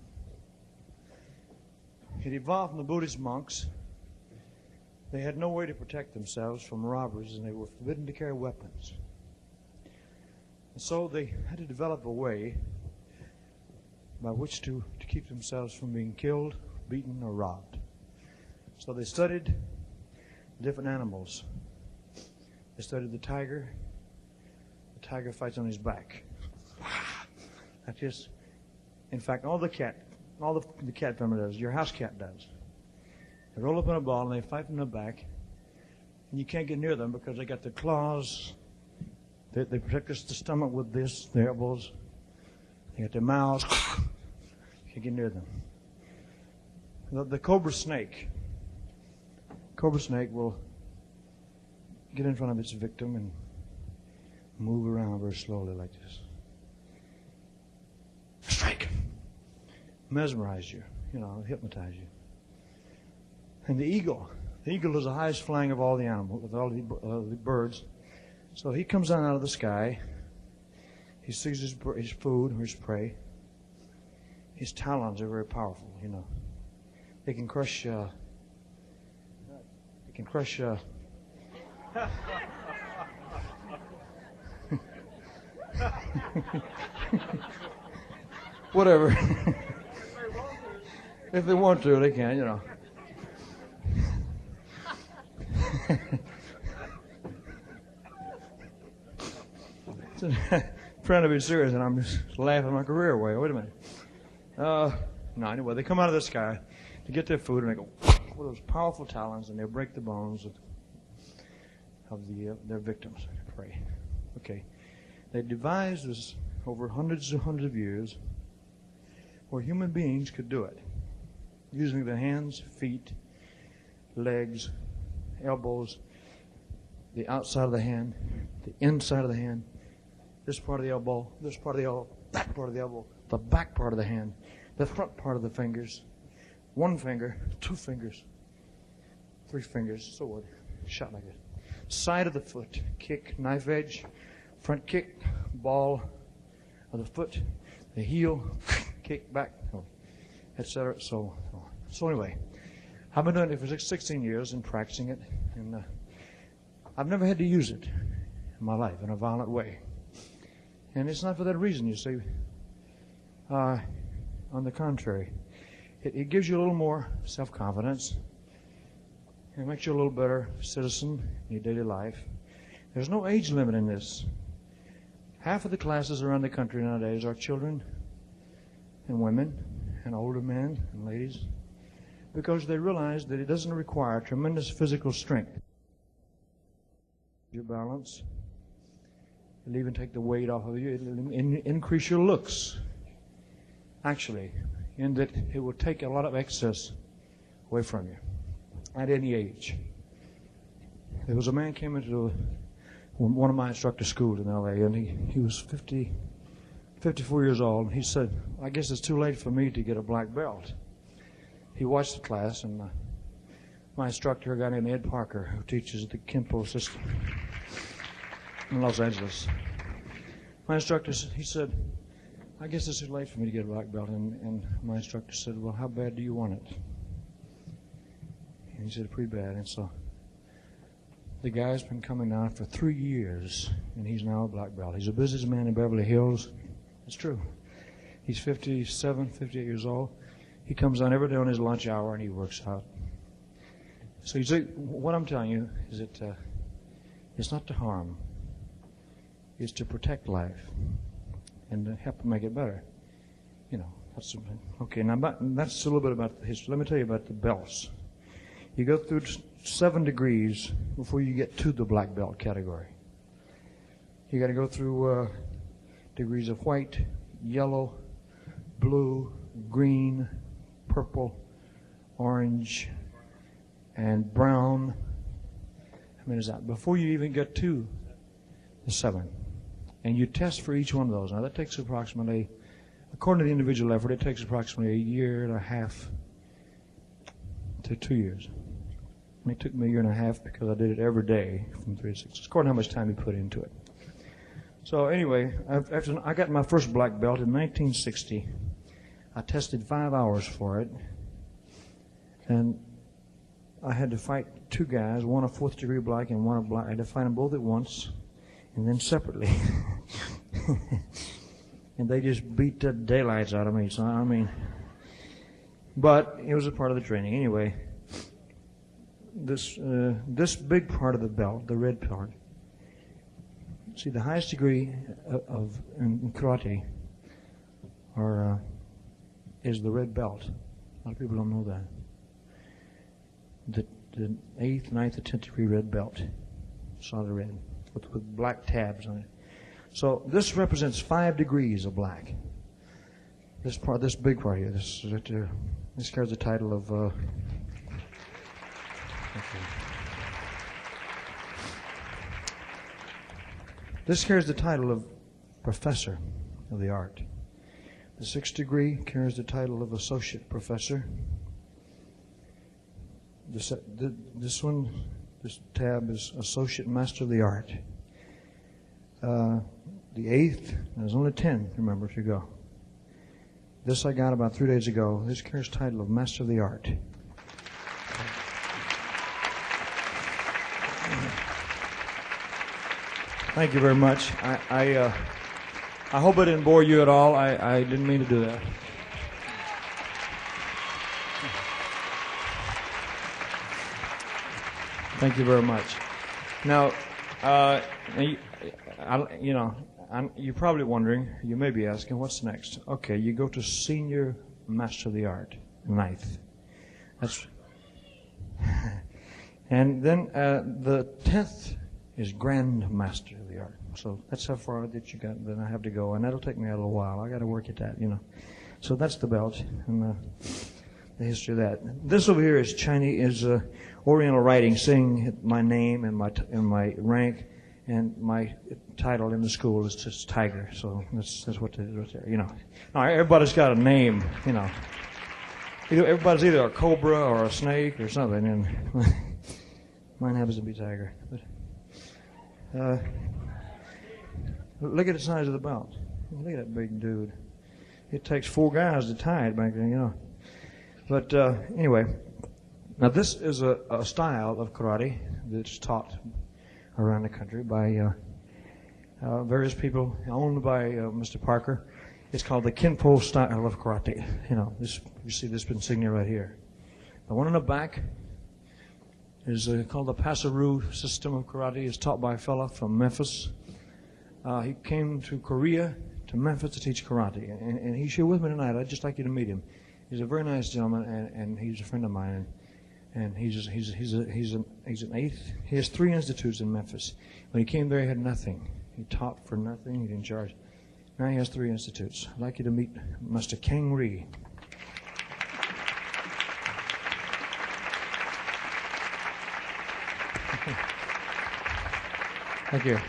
It evolved from the Buddhist monks. They had no way to protect themselves from robbers, and they were forbidden to carry weapons. And so they had to develop a way by which to, to keep themselves from being killed, beaten, or robbed. So they studied different animals. They studied the tiger. The tiger fights on his back. Like this. In fact, all the cat, all the, the cat family does, your house cat does. They roll up in a ball and they fight from the back. And you can't get near them because they got their claws. They, they protect us the stomach with this, their elbows. They got their mouths. You can't get near them. The, the cobra snake. Cobra snake will get in front of its victim and move around very slowly like this. Strike! Mesmerize you, you know, hypnotize you. And the eagle. The eagle is the highest flying of all the animals, of all the, uh, the birds. So he comes down out of the sky. He sees his, his food or his prey. His talons are very powerful, you know. They can crush, uh, they can crush, uh, whatever. If they want to, they can, you know. Trying to be serious, and I'm just laughing my career away. Wait a minute. Uh, no, anyway, they come out of the sky to get their food, and they go with those powerful talons, and they break the bones of, of the uh, their victims. Prey. Okay. They devised this over hundreds and hundreds of years where human beings could do it, using their hands, feet, legs, elbows, the outside of the hand, the inside of the hand, this part of the elbow, this part of the elbow, that part of the elbow, the back part of the hand, the front part of the fingers, one finger, two fingers, three fingers, so what? Shot like this. Side of the foot, kick, knife edge, front kick, ball of the foot, the heel, kick back, et cetera. So, so anyway, I've been doing it for sixteen years and practicing it, and uh, I've never had to use it in my life in a violent way. And it's not for that reason, you see. Uh, on the contrary, it, it gives you a little more self-confidence. It makes you a little better citizen in your daily life. There's no age limit in this. Half of the classes around the country nowadays are children and women and older men and ladies, because they realize that it doesn't require tremendous physical strength. Your balance. It'll even take the weight off of you. It'll in, increase your looks, actually, in that it will take a lot of excess away from you at any age. There was a man came into one of my instructor schools in L A, and he, he was fifty, fifty-four years old, and he said, I guess it's too late for me to get a black belt. He watched the class, and uh, my instructor, a guy named Ed Parker, who teaches the Kenpo system in Los Angeles. My instructor, he said, I guess it's too late for me to get a black belt. And, and my instructor said, well, how bad do you want it? And he said, pretty bad. And so the guy's been coming down for three years, and he's now a black belt. He's a businessman in Beverly Hills. It's true. He's fifty-seven, fifty-eight years old. He comes down every day on his lunch hour, and he works out. So you see, what I'm telling you is that uh, it's not to harm. It's to protect life and to help make it better. You know, that's okay. Now about, that's a little bit about the history. Let me tell you about the belts. You go through seven degrees before you get to the black belt category. You got to go through uh, degrees of white, yellow, blue, green, purple, orange, and brown. How many is that? Before you even get to the seven. And you test for each one of those. Now that takes approximately, according to the individual effort, it takes approximately a year and a half to two years. I mean, it took me a year and a half because I did it every day from three to six. It's according to how much time you put into it. So anyway, after I got my first black belt in nineteen sixty, I tested five hours for it. And I had to fight two guys, one a fourth degree black and one a black. I had to fight them both at once and then separately. And they just beat the daylights out of me. So, I mean, but it was a part of the training. Anyway, this uh, this big part of the belt, the red part, see, the highest degree of, of in karate are, uh, is the red belt. A lot of people don't know that. The, the eighth, ninth, or tenth degree red belt, solid red, with, with black tabs on it. So this represents five degrees of black. This part, this big part here, this uh, this carries the title of. Uh, okay. This carries the title of Professor of the Art. The sixth degree carries the title of Associate Professor. This, uh, this one, this tab is Associate Master of the Art. Uh, the eighth, there's only ten, remember, if you go. This I got about three days ago. This carries the title of Master of the Art. Thank you very much. I I, uh, I hope I didn't bore you at all. I, I didn't mean to do that. Thank you very much. Now, uh, you, I, you know, I'm, you're probably wondering, you may be asking, what's next? Okay, you go to Senior Master of the Art, ninth. That's, and then uh, the tenth is Grand Master of the Art. So that's how far that you got. Then I have to go, and that'll take me a little while. I got to work at that, you know. So that's the belt and the, the history of that. This over here is Chinese, is uh, Oriental writing, saying my name and my t- and my rank, and my title in the school is just Tiger. So that's that's what it is right there, you know. Now everybody's got a name, you know. Everybody's either a cobra or a snake or something, and mine happens to be Tiger. But, Uh, look at the size of the belt. Look at that big dude. It takes four guys to tie it back then, you know. But uh, anyway, now this is a, a style of karate that's taught around the country by uh, uh, various people, owned by uh, Mister Parker. It's called the Kinpo style of karate. You know, this you see this insignia right here. The one in the back is uh, called the Pasaru system of karate. It's taught by a fellow from Memphis. Uh, he came to Korea, to Memphis, to teach karate, and, and he's here with me tonight. I'd just like you to meet him. He's a very nice gentleman, and, and he's a friend of mine. And, and he's he's he's a, he's an he's an eighth. He has three institutes in Memphis. When he came there, he had nothing. He taught for nothing. He didn't charge. Now he has three institutes. I'd like you to meet Master Kang Ree. Thank you.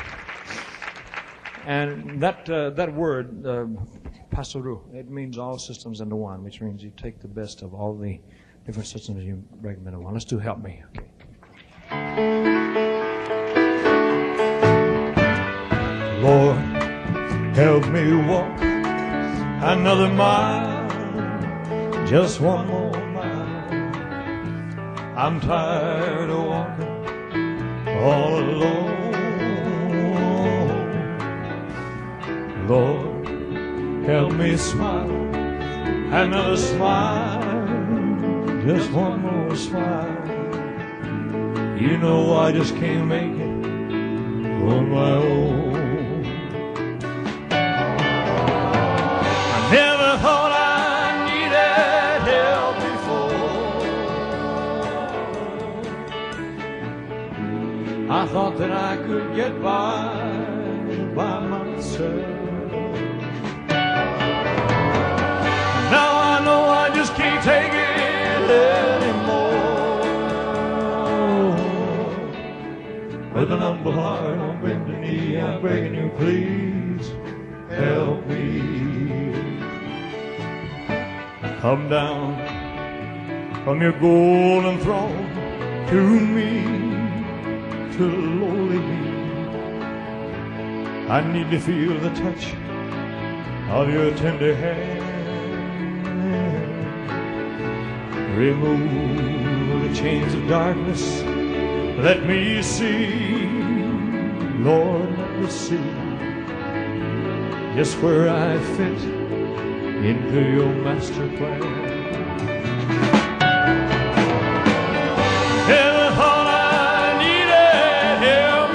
And that uh, that word, uh, Pasaru, it means all systems into one, which means you take the best of all the different systems and you break them into one. Let's do Help Me. Okay. Lord, help me walk another mile, just one more mile. I'm tired of walking all alone. Lord, help me smile, another smile, just one more smile. You know I just can't make it on my own. I never thought I needed help before. I thought that I could get by by myself. Now I know I just can't take it anymore. With an humble heart on bended knee, I'm begging you, please help me. Come down from your golden throne to me, to lowly me. I need to feel the touch of your tender hand. Remove the chains of darkness. Let me see, Lord, let me see just where I fit into your master plan. Never thought I needed help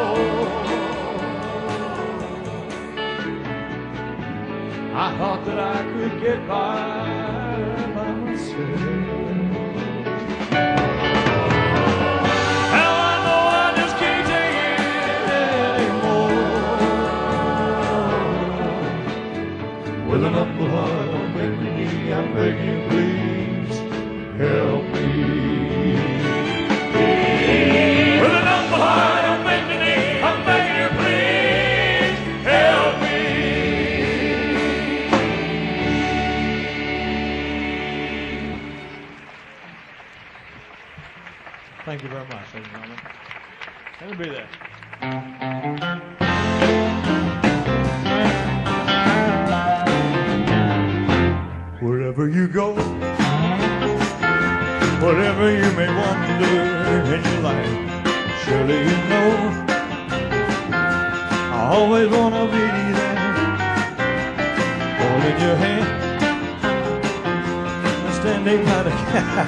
before. I thought that I could get by by myself. With an humble heart on bended knee, I'm begging you, please help me. With an humble heart on bended knee, I'm begging you, please. Thank you very much, ladies and gentlemen. Let me be there. Wherever you go, whatever you may want to do in your life, surely you know I always want to be there, holding your hand, standing by the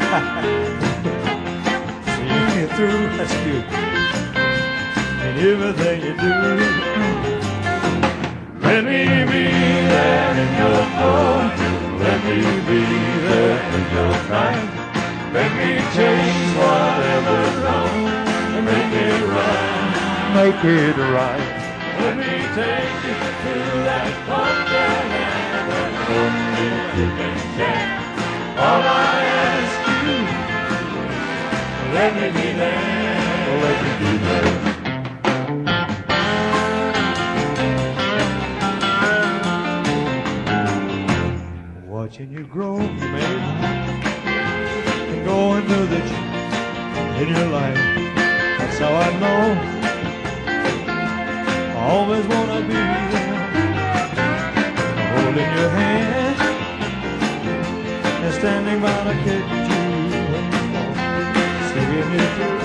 seeing you through. That's good. And everything you do, let me be there in your morning, let me be there in your night, let me change whatever's wrong and make it right, make it right. Let me take you to that wonderland where only you can share. All I ask you, let me be there, let me be there. Watching you grow, you made, and going through the change in your life. That's how I know. I always want to be there, holding your hand and standing by to catch you when you fall, seeing you through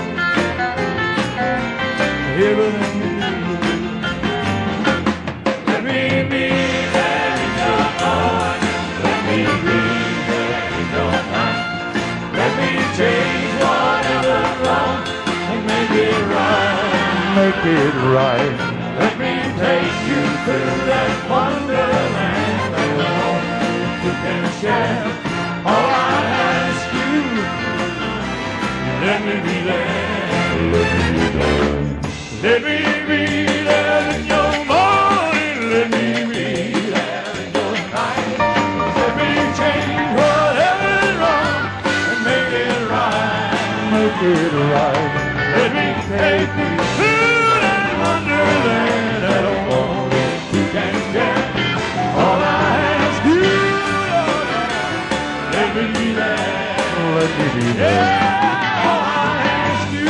everything you do. Let me be there in your morning, let me be there in your night, let me change whatever's wrong and make it right, make it right. Let me take you through that wonderland that only you can share. All I ask you, let me be there, let me be there. Let me be there in your morning, let me be there in your night. Let me change whatever's wrong and make it right, make it right. Let me take you through that wonderland that only you can share. All I ask you, Lord, let me be there, let me be there. Yeah, all I ask you,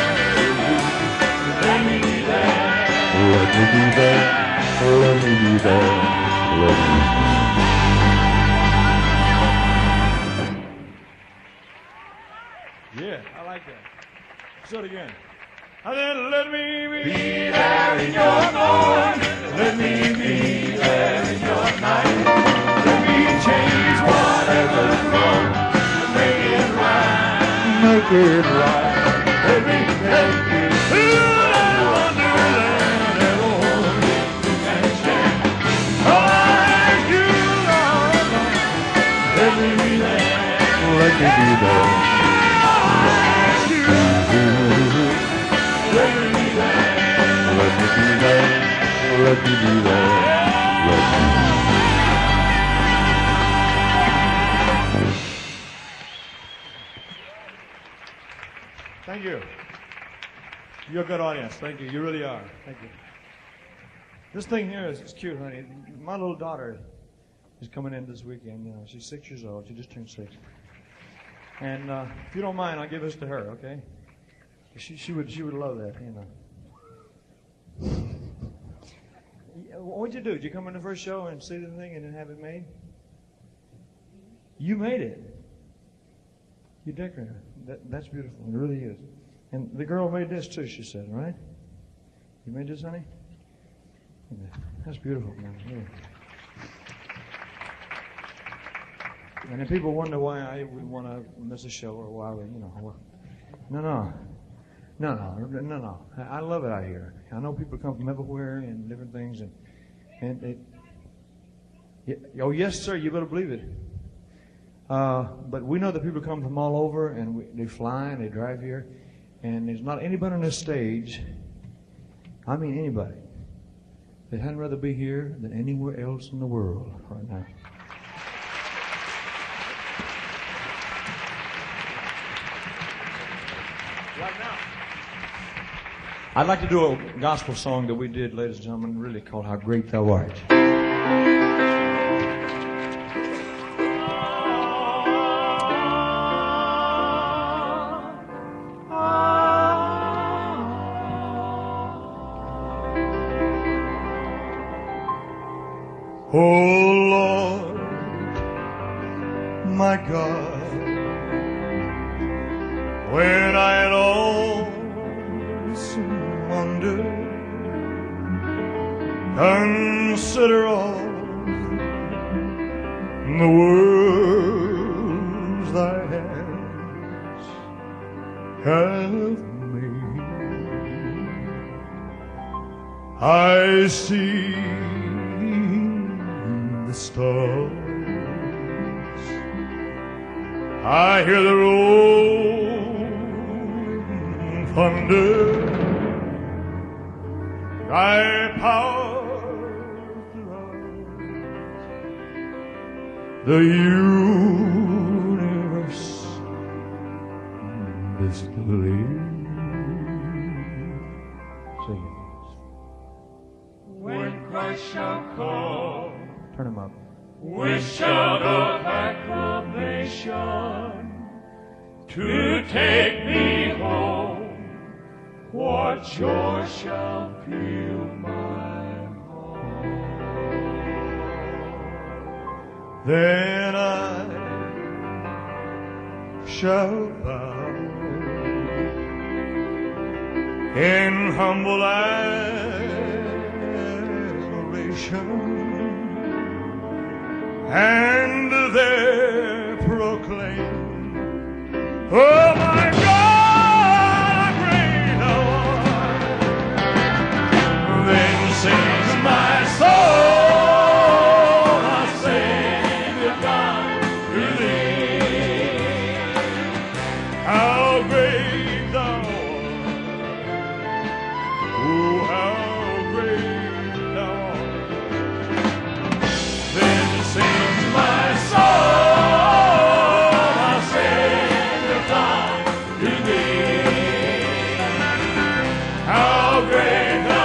let me be there, let me be there, let me be there, let me be there. Yeah, I like that. Say it again. And then let me be there in your morning, let me be there in your night. Let me change whatever's wrong and make it right, make it right. Let me take you through that wonderland that only you can share. All I ask you, Lord, let me be there, let me be there. All I ask you, let me be there, let me be there, let me be there, let me be there. Thank you. You're a good audience. Thank you. You really are. Thank you. This thing here is, is cute, honey. My little daughter is coming in this weekend. You know, she's six years old. She just turned six. And uh, if you don't mind, I'll give this to her, okay? She she would she would love that, you know. What'd you do? Did you come in the first show and see the thing and then have it made? You made it. You decorated it. That, that's beautiful. It really is. And the girl made this too, she said, right? You made this, honey? That's beautiful, man. Really. And if people wonder why I would want to miss a show or why we, you know, well, no, no. No, no, no, no. I love it out here. I know people come from everywhere and different things, and and it. Yeah, oh yes, sir. You better believe it. Uh, but we know that people come from all over, and we, they fly and they drive here, and there's not anybody on this stage. I mean anybody that hadn't rather be here than anywhere else in the world right now. Right now. I'd like to do a gospel song that we did, ladies and gentlemen, really called How Great Thou Art. Ah, Oh Lord, my God, when I had all wonder, consider all the worlds thy hands have made. I see the stars, I hear the rolling thunder, thy power throughout the universe displayed. Sing it. When Christ shall come, Turn them up. with shout of acclamation, to take me home, what joy shall fill my heart? Then I shall bow in humble adoration, and there proclaim, oh my God, how great thou art. Then sings my soul, my Savior God, to thee. How great thou art. Oh, how great thou art. Then sings my soul, my Savior God, to thee. How great thou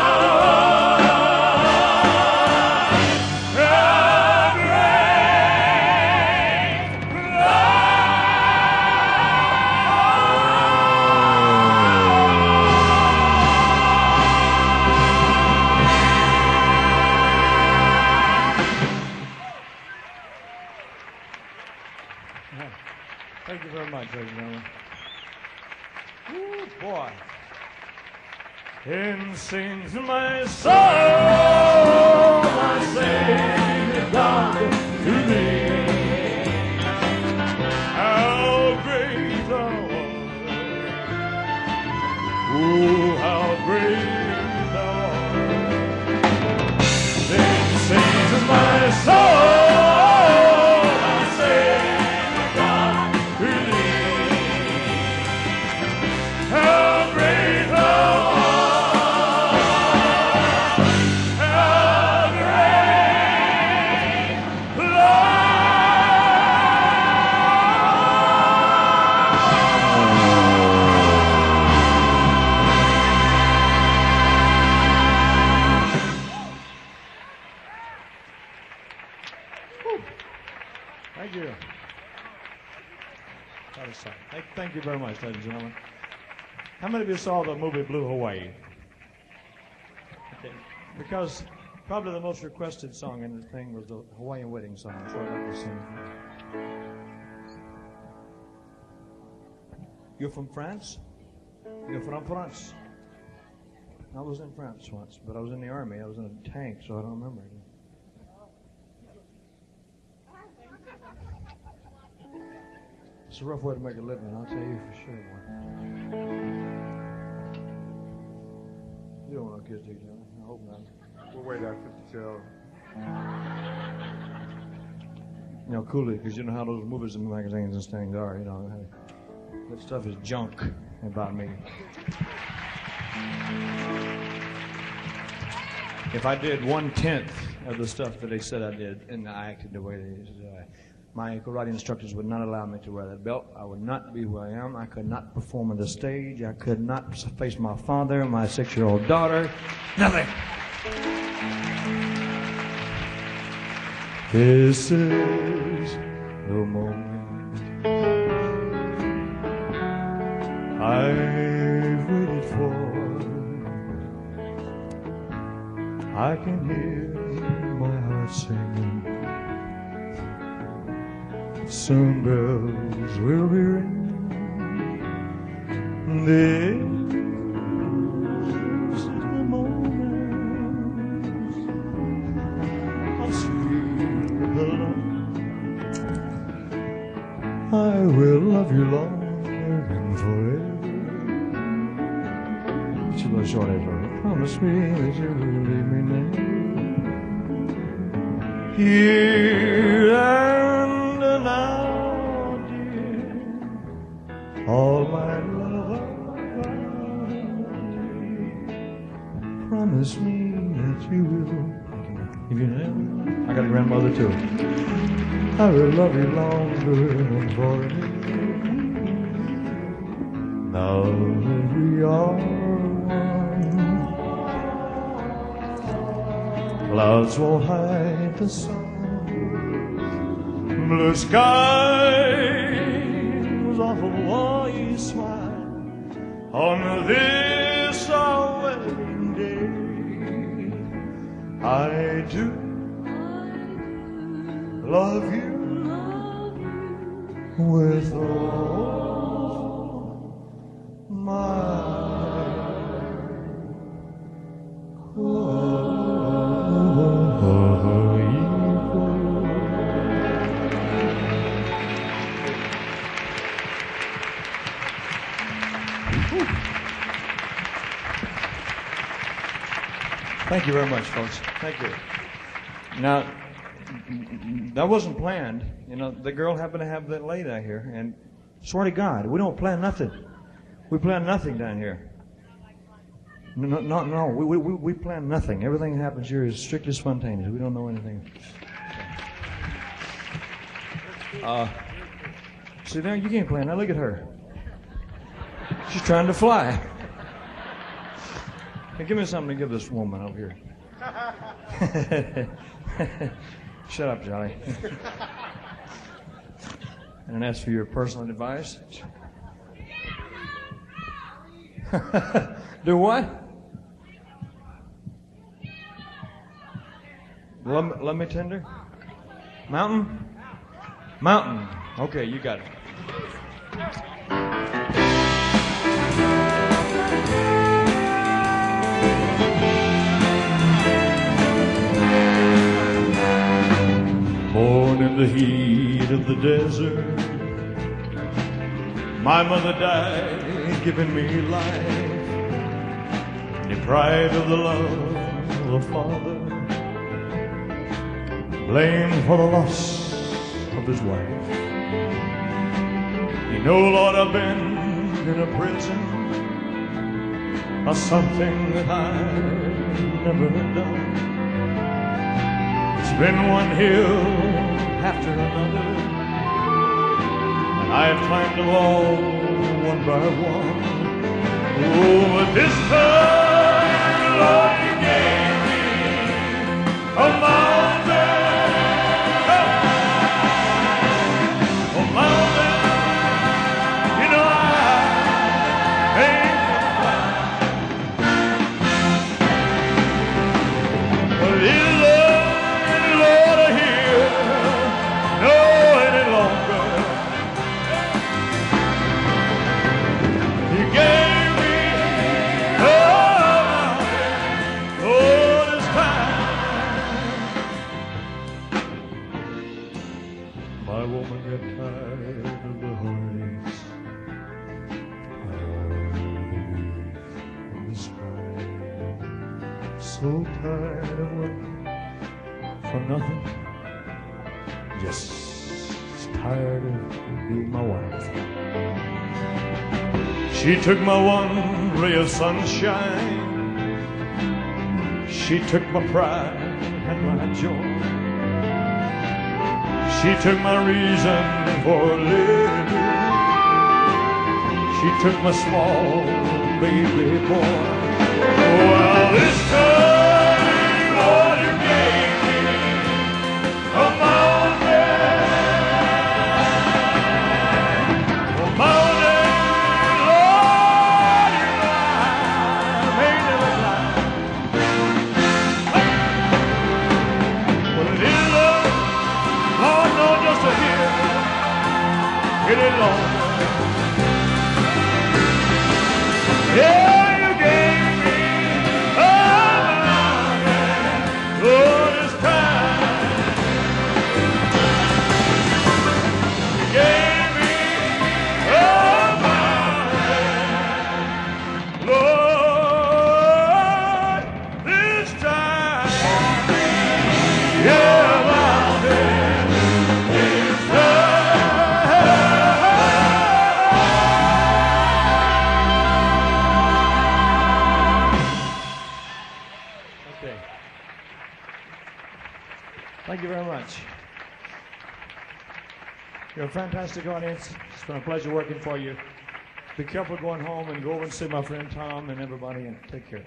art. How great thou Thank you very much, ladies and gentlemen. Ooh, boy. Then sings my soul, my Savior God, to thee. How great thou art. Oh, how great thou art. Then sings my soul, my Savior God, to thee. How great thou art. Thank you. That was fun. Thank, thank you very much, ladies and gentlemen. How many of you saw the movie Blue Hawaii? Okay. Because probably the most requested song in the thing was the Hawaiian wedding song. So I'd like to sing. You're from France? You're from France? I was in France once, but I was in the army. I was in a tank, so I don't remember it. It's a rough way to make a living, I'll tell you for sure. You don't want no kids to each other. I hope not. We'll wait after till. You know, coolly, because you know how those movies and magazines and things are, you know. That stuff is junk about me. If I did one-tenth of the stuff that they said I did, and I acted the way they said I my karate instructors would not allow me to wear that belt. I would not be who I am. I could not perform on the stage. I could not face my father, my six-year-old daughter. Nothing. This is the moment I've waited for. I can hear my heart singing. Soon bells will be ringing. This is the moment of sweet love. I will love you longer than forever. She was short ever. Promise me that you will leave me never. Here and now, dear, all my love, promise me that you will. If you never, I got a grandmother too. I will love you longer than forever. Now that we are one, clouds won't hide the sun. Blue skies offer a smile on this our wedding day. I do love you with all my Thank you very much, folks. Thank you. Now, that wasn't planned. You know, the girl happened to have that lady out here, and swear to God, we don't plan nothing. We plan nothing down here. No, no, no. We, we, we plan nothing. Everything that happens here is strictly spontaneous. We don't know anything. Uh, see there, you can't plan. Now look at her. She's trying to fly. Hey, give me something to give this woman over here. Shut up, Johnny. And ask for your personal advice. Do what? Love, love me tender? Mountain? Mountain. Okay, you got it. Born in the heat of the desert, my mother died, giving me life, deprived of the love of a father, blamed for the loss of his wife. You know, Lord, I've been in a prison of something that I never had done. It's been one hill after another, and I've climbed them all one by one. Oh, but this time, Lord, you gave me a mountain, a mountain, you know I ain't gonna climb. But it is so tired of working for nothing, just tired of being my wife. She took my one ray of sunshine, she took my pride and my joy, she took my reason for living, she took my small baby boy. Well, this time, Lord, you gave me a mountain, a mountain, Lord, you know I may never climb. Yeah, mountain is okay. Thank you very much. You're a fantastic audience. It's been a pleasure working for you. Be careful going home and go over and see my friend Tom and everybody, and take care.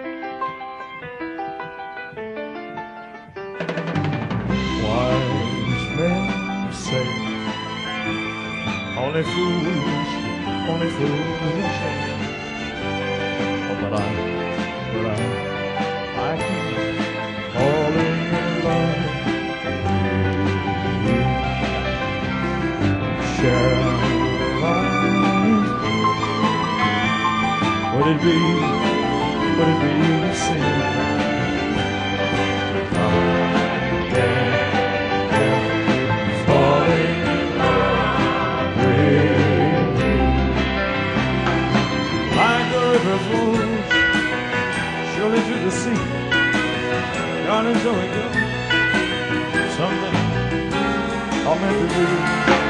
Wise men say only fools, only fools say. Oh, but I, but I, I can fall in love with you. Shall I? Would it be, would it be the same? Surely to the sea, darling, so it goes. Someday I'll meant to be.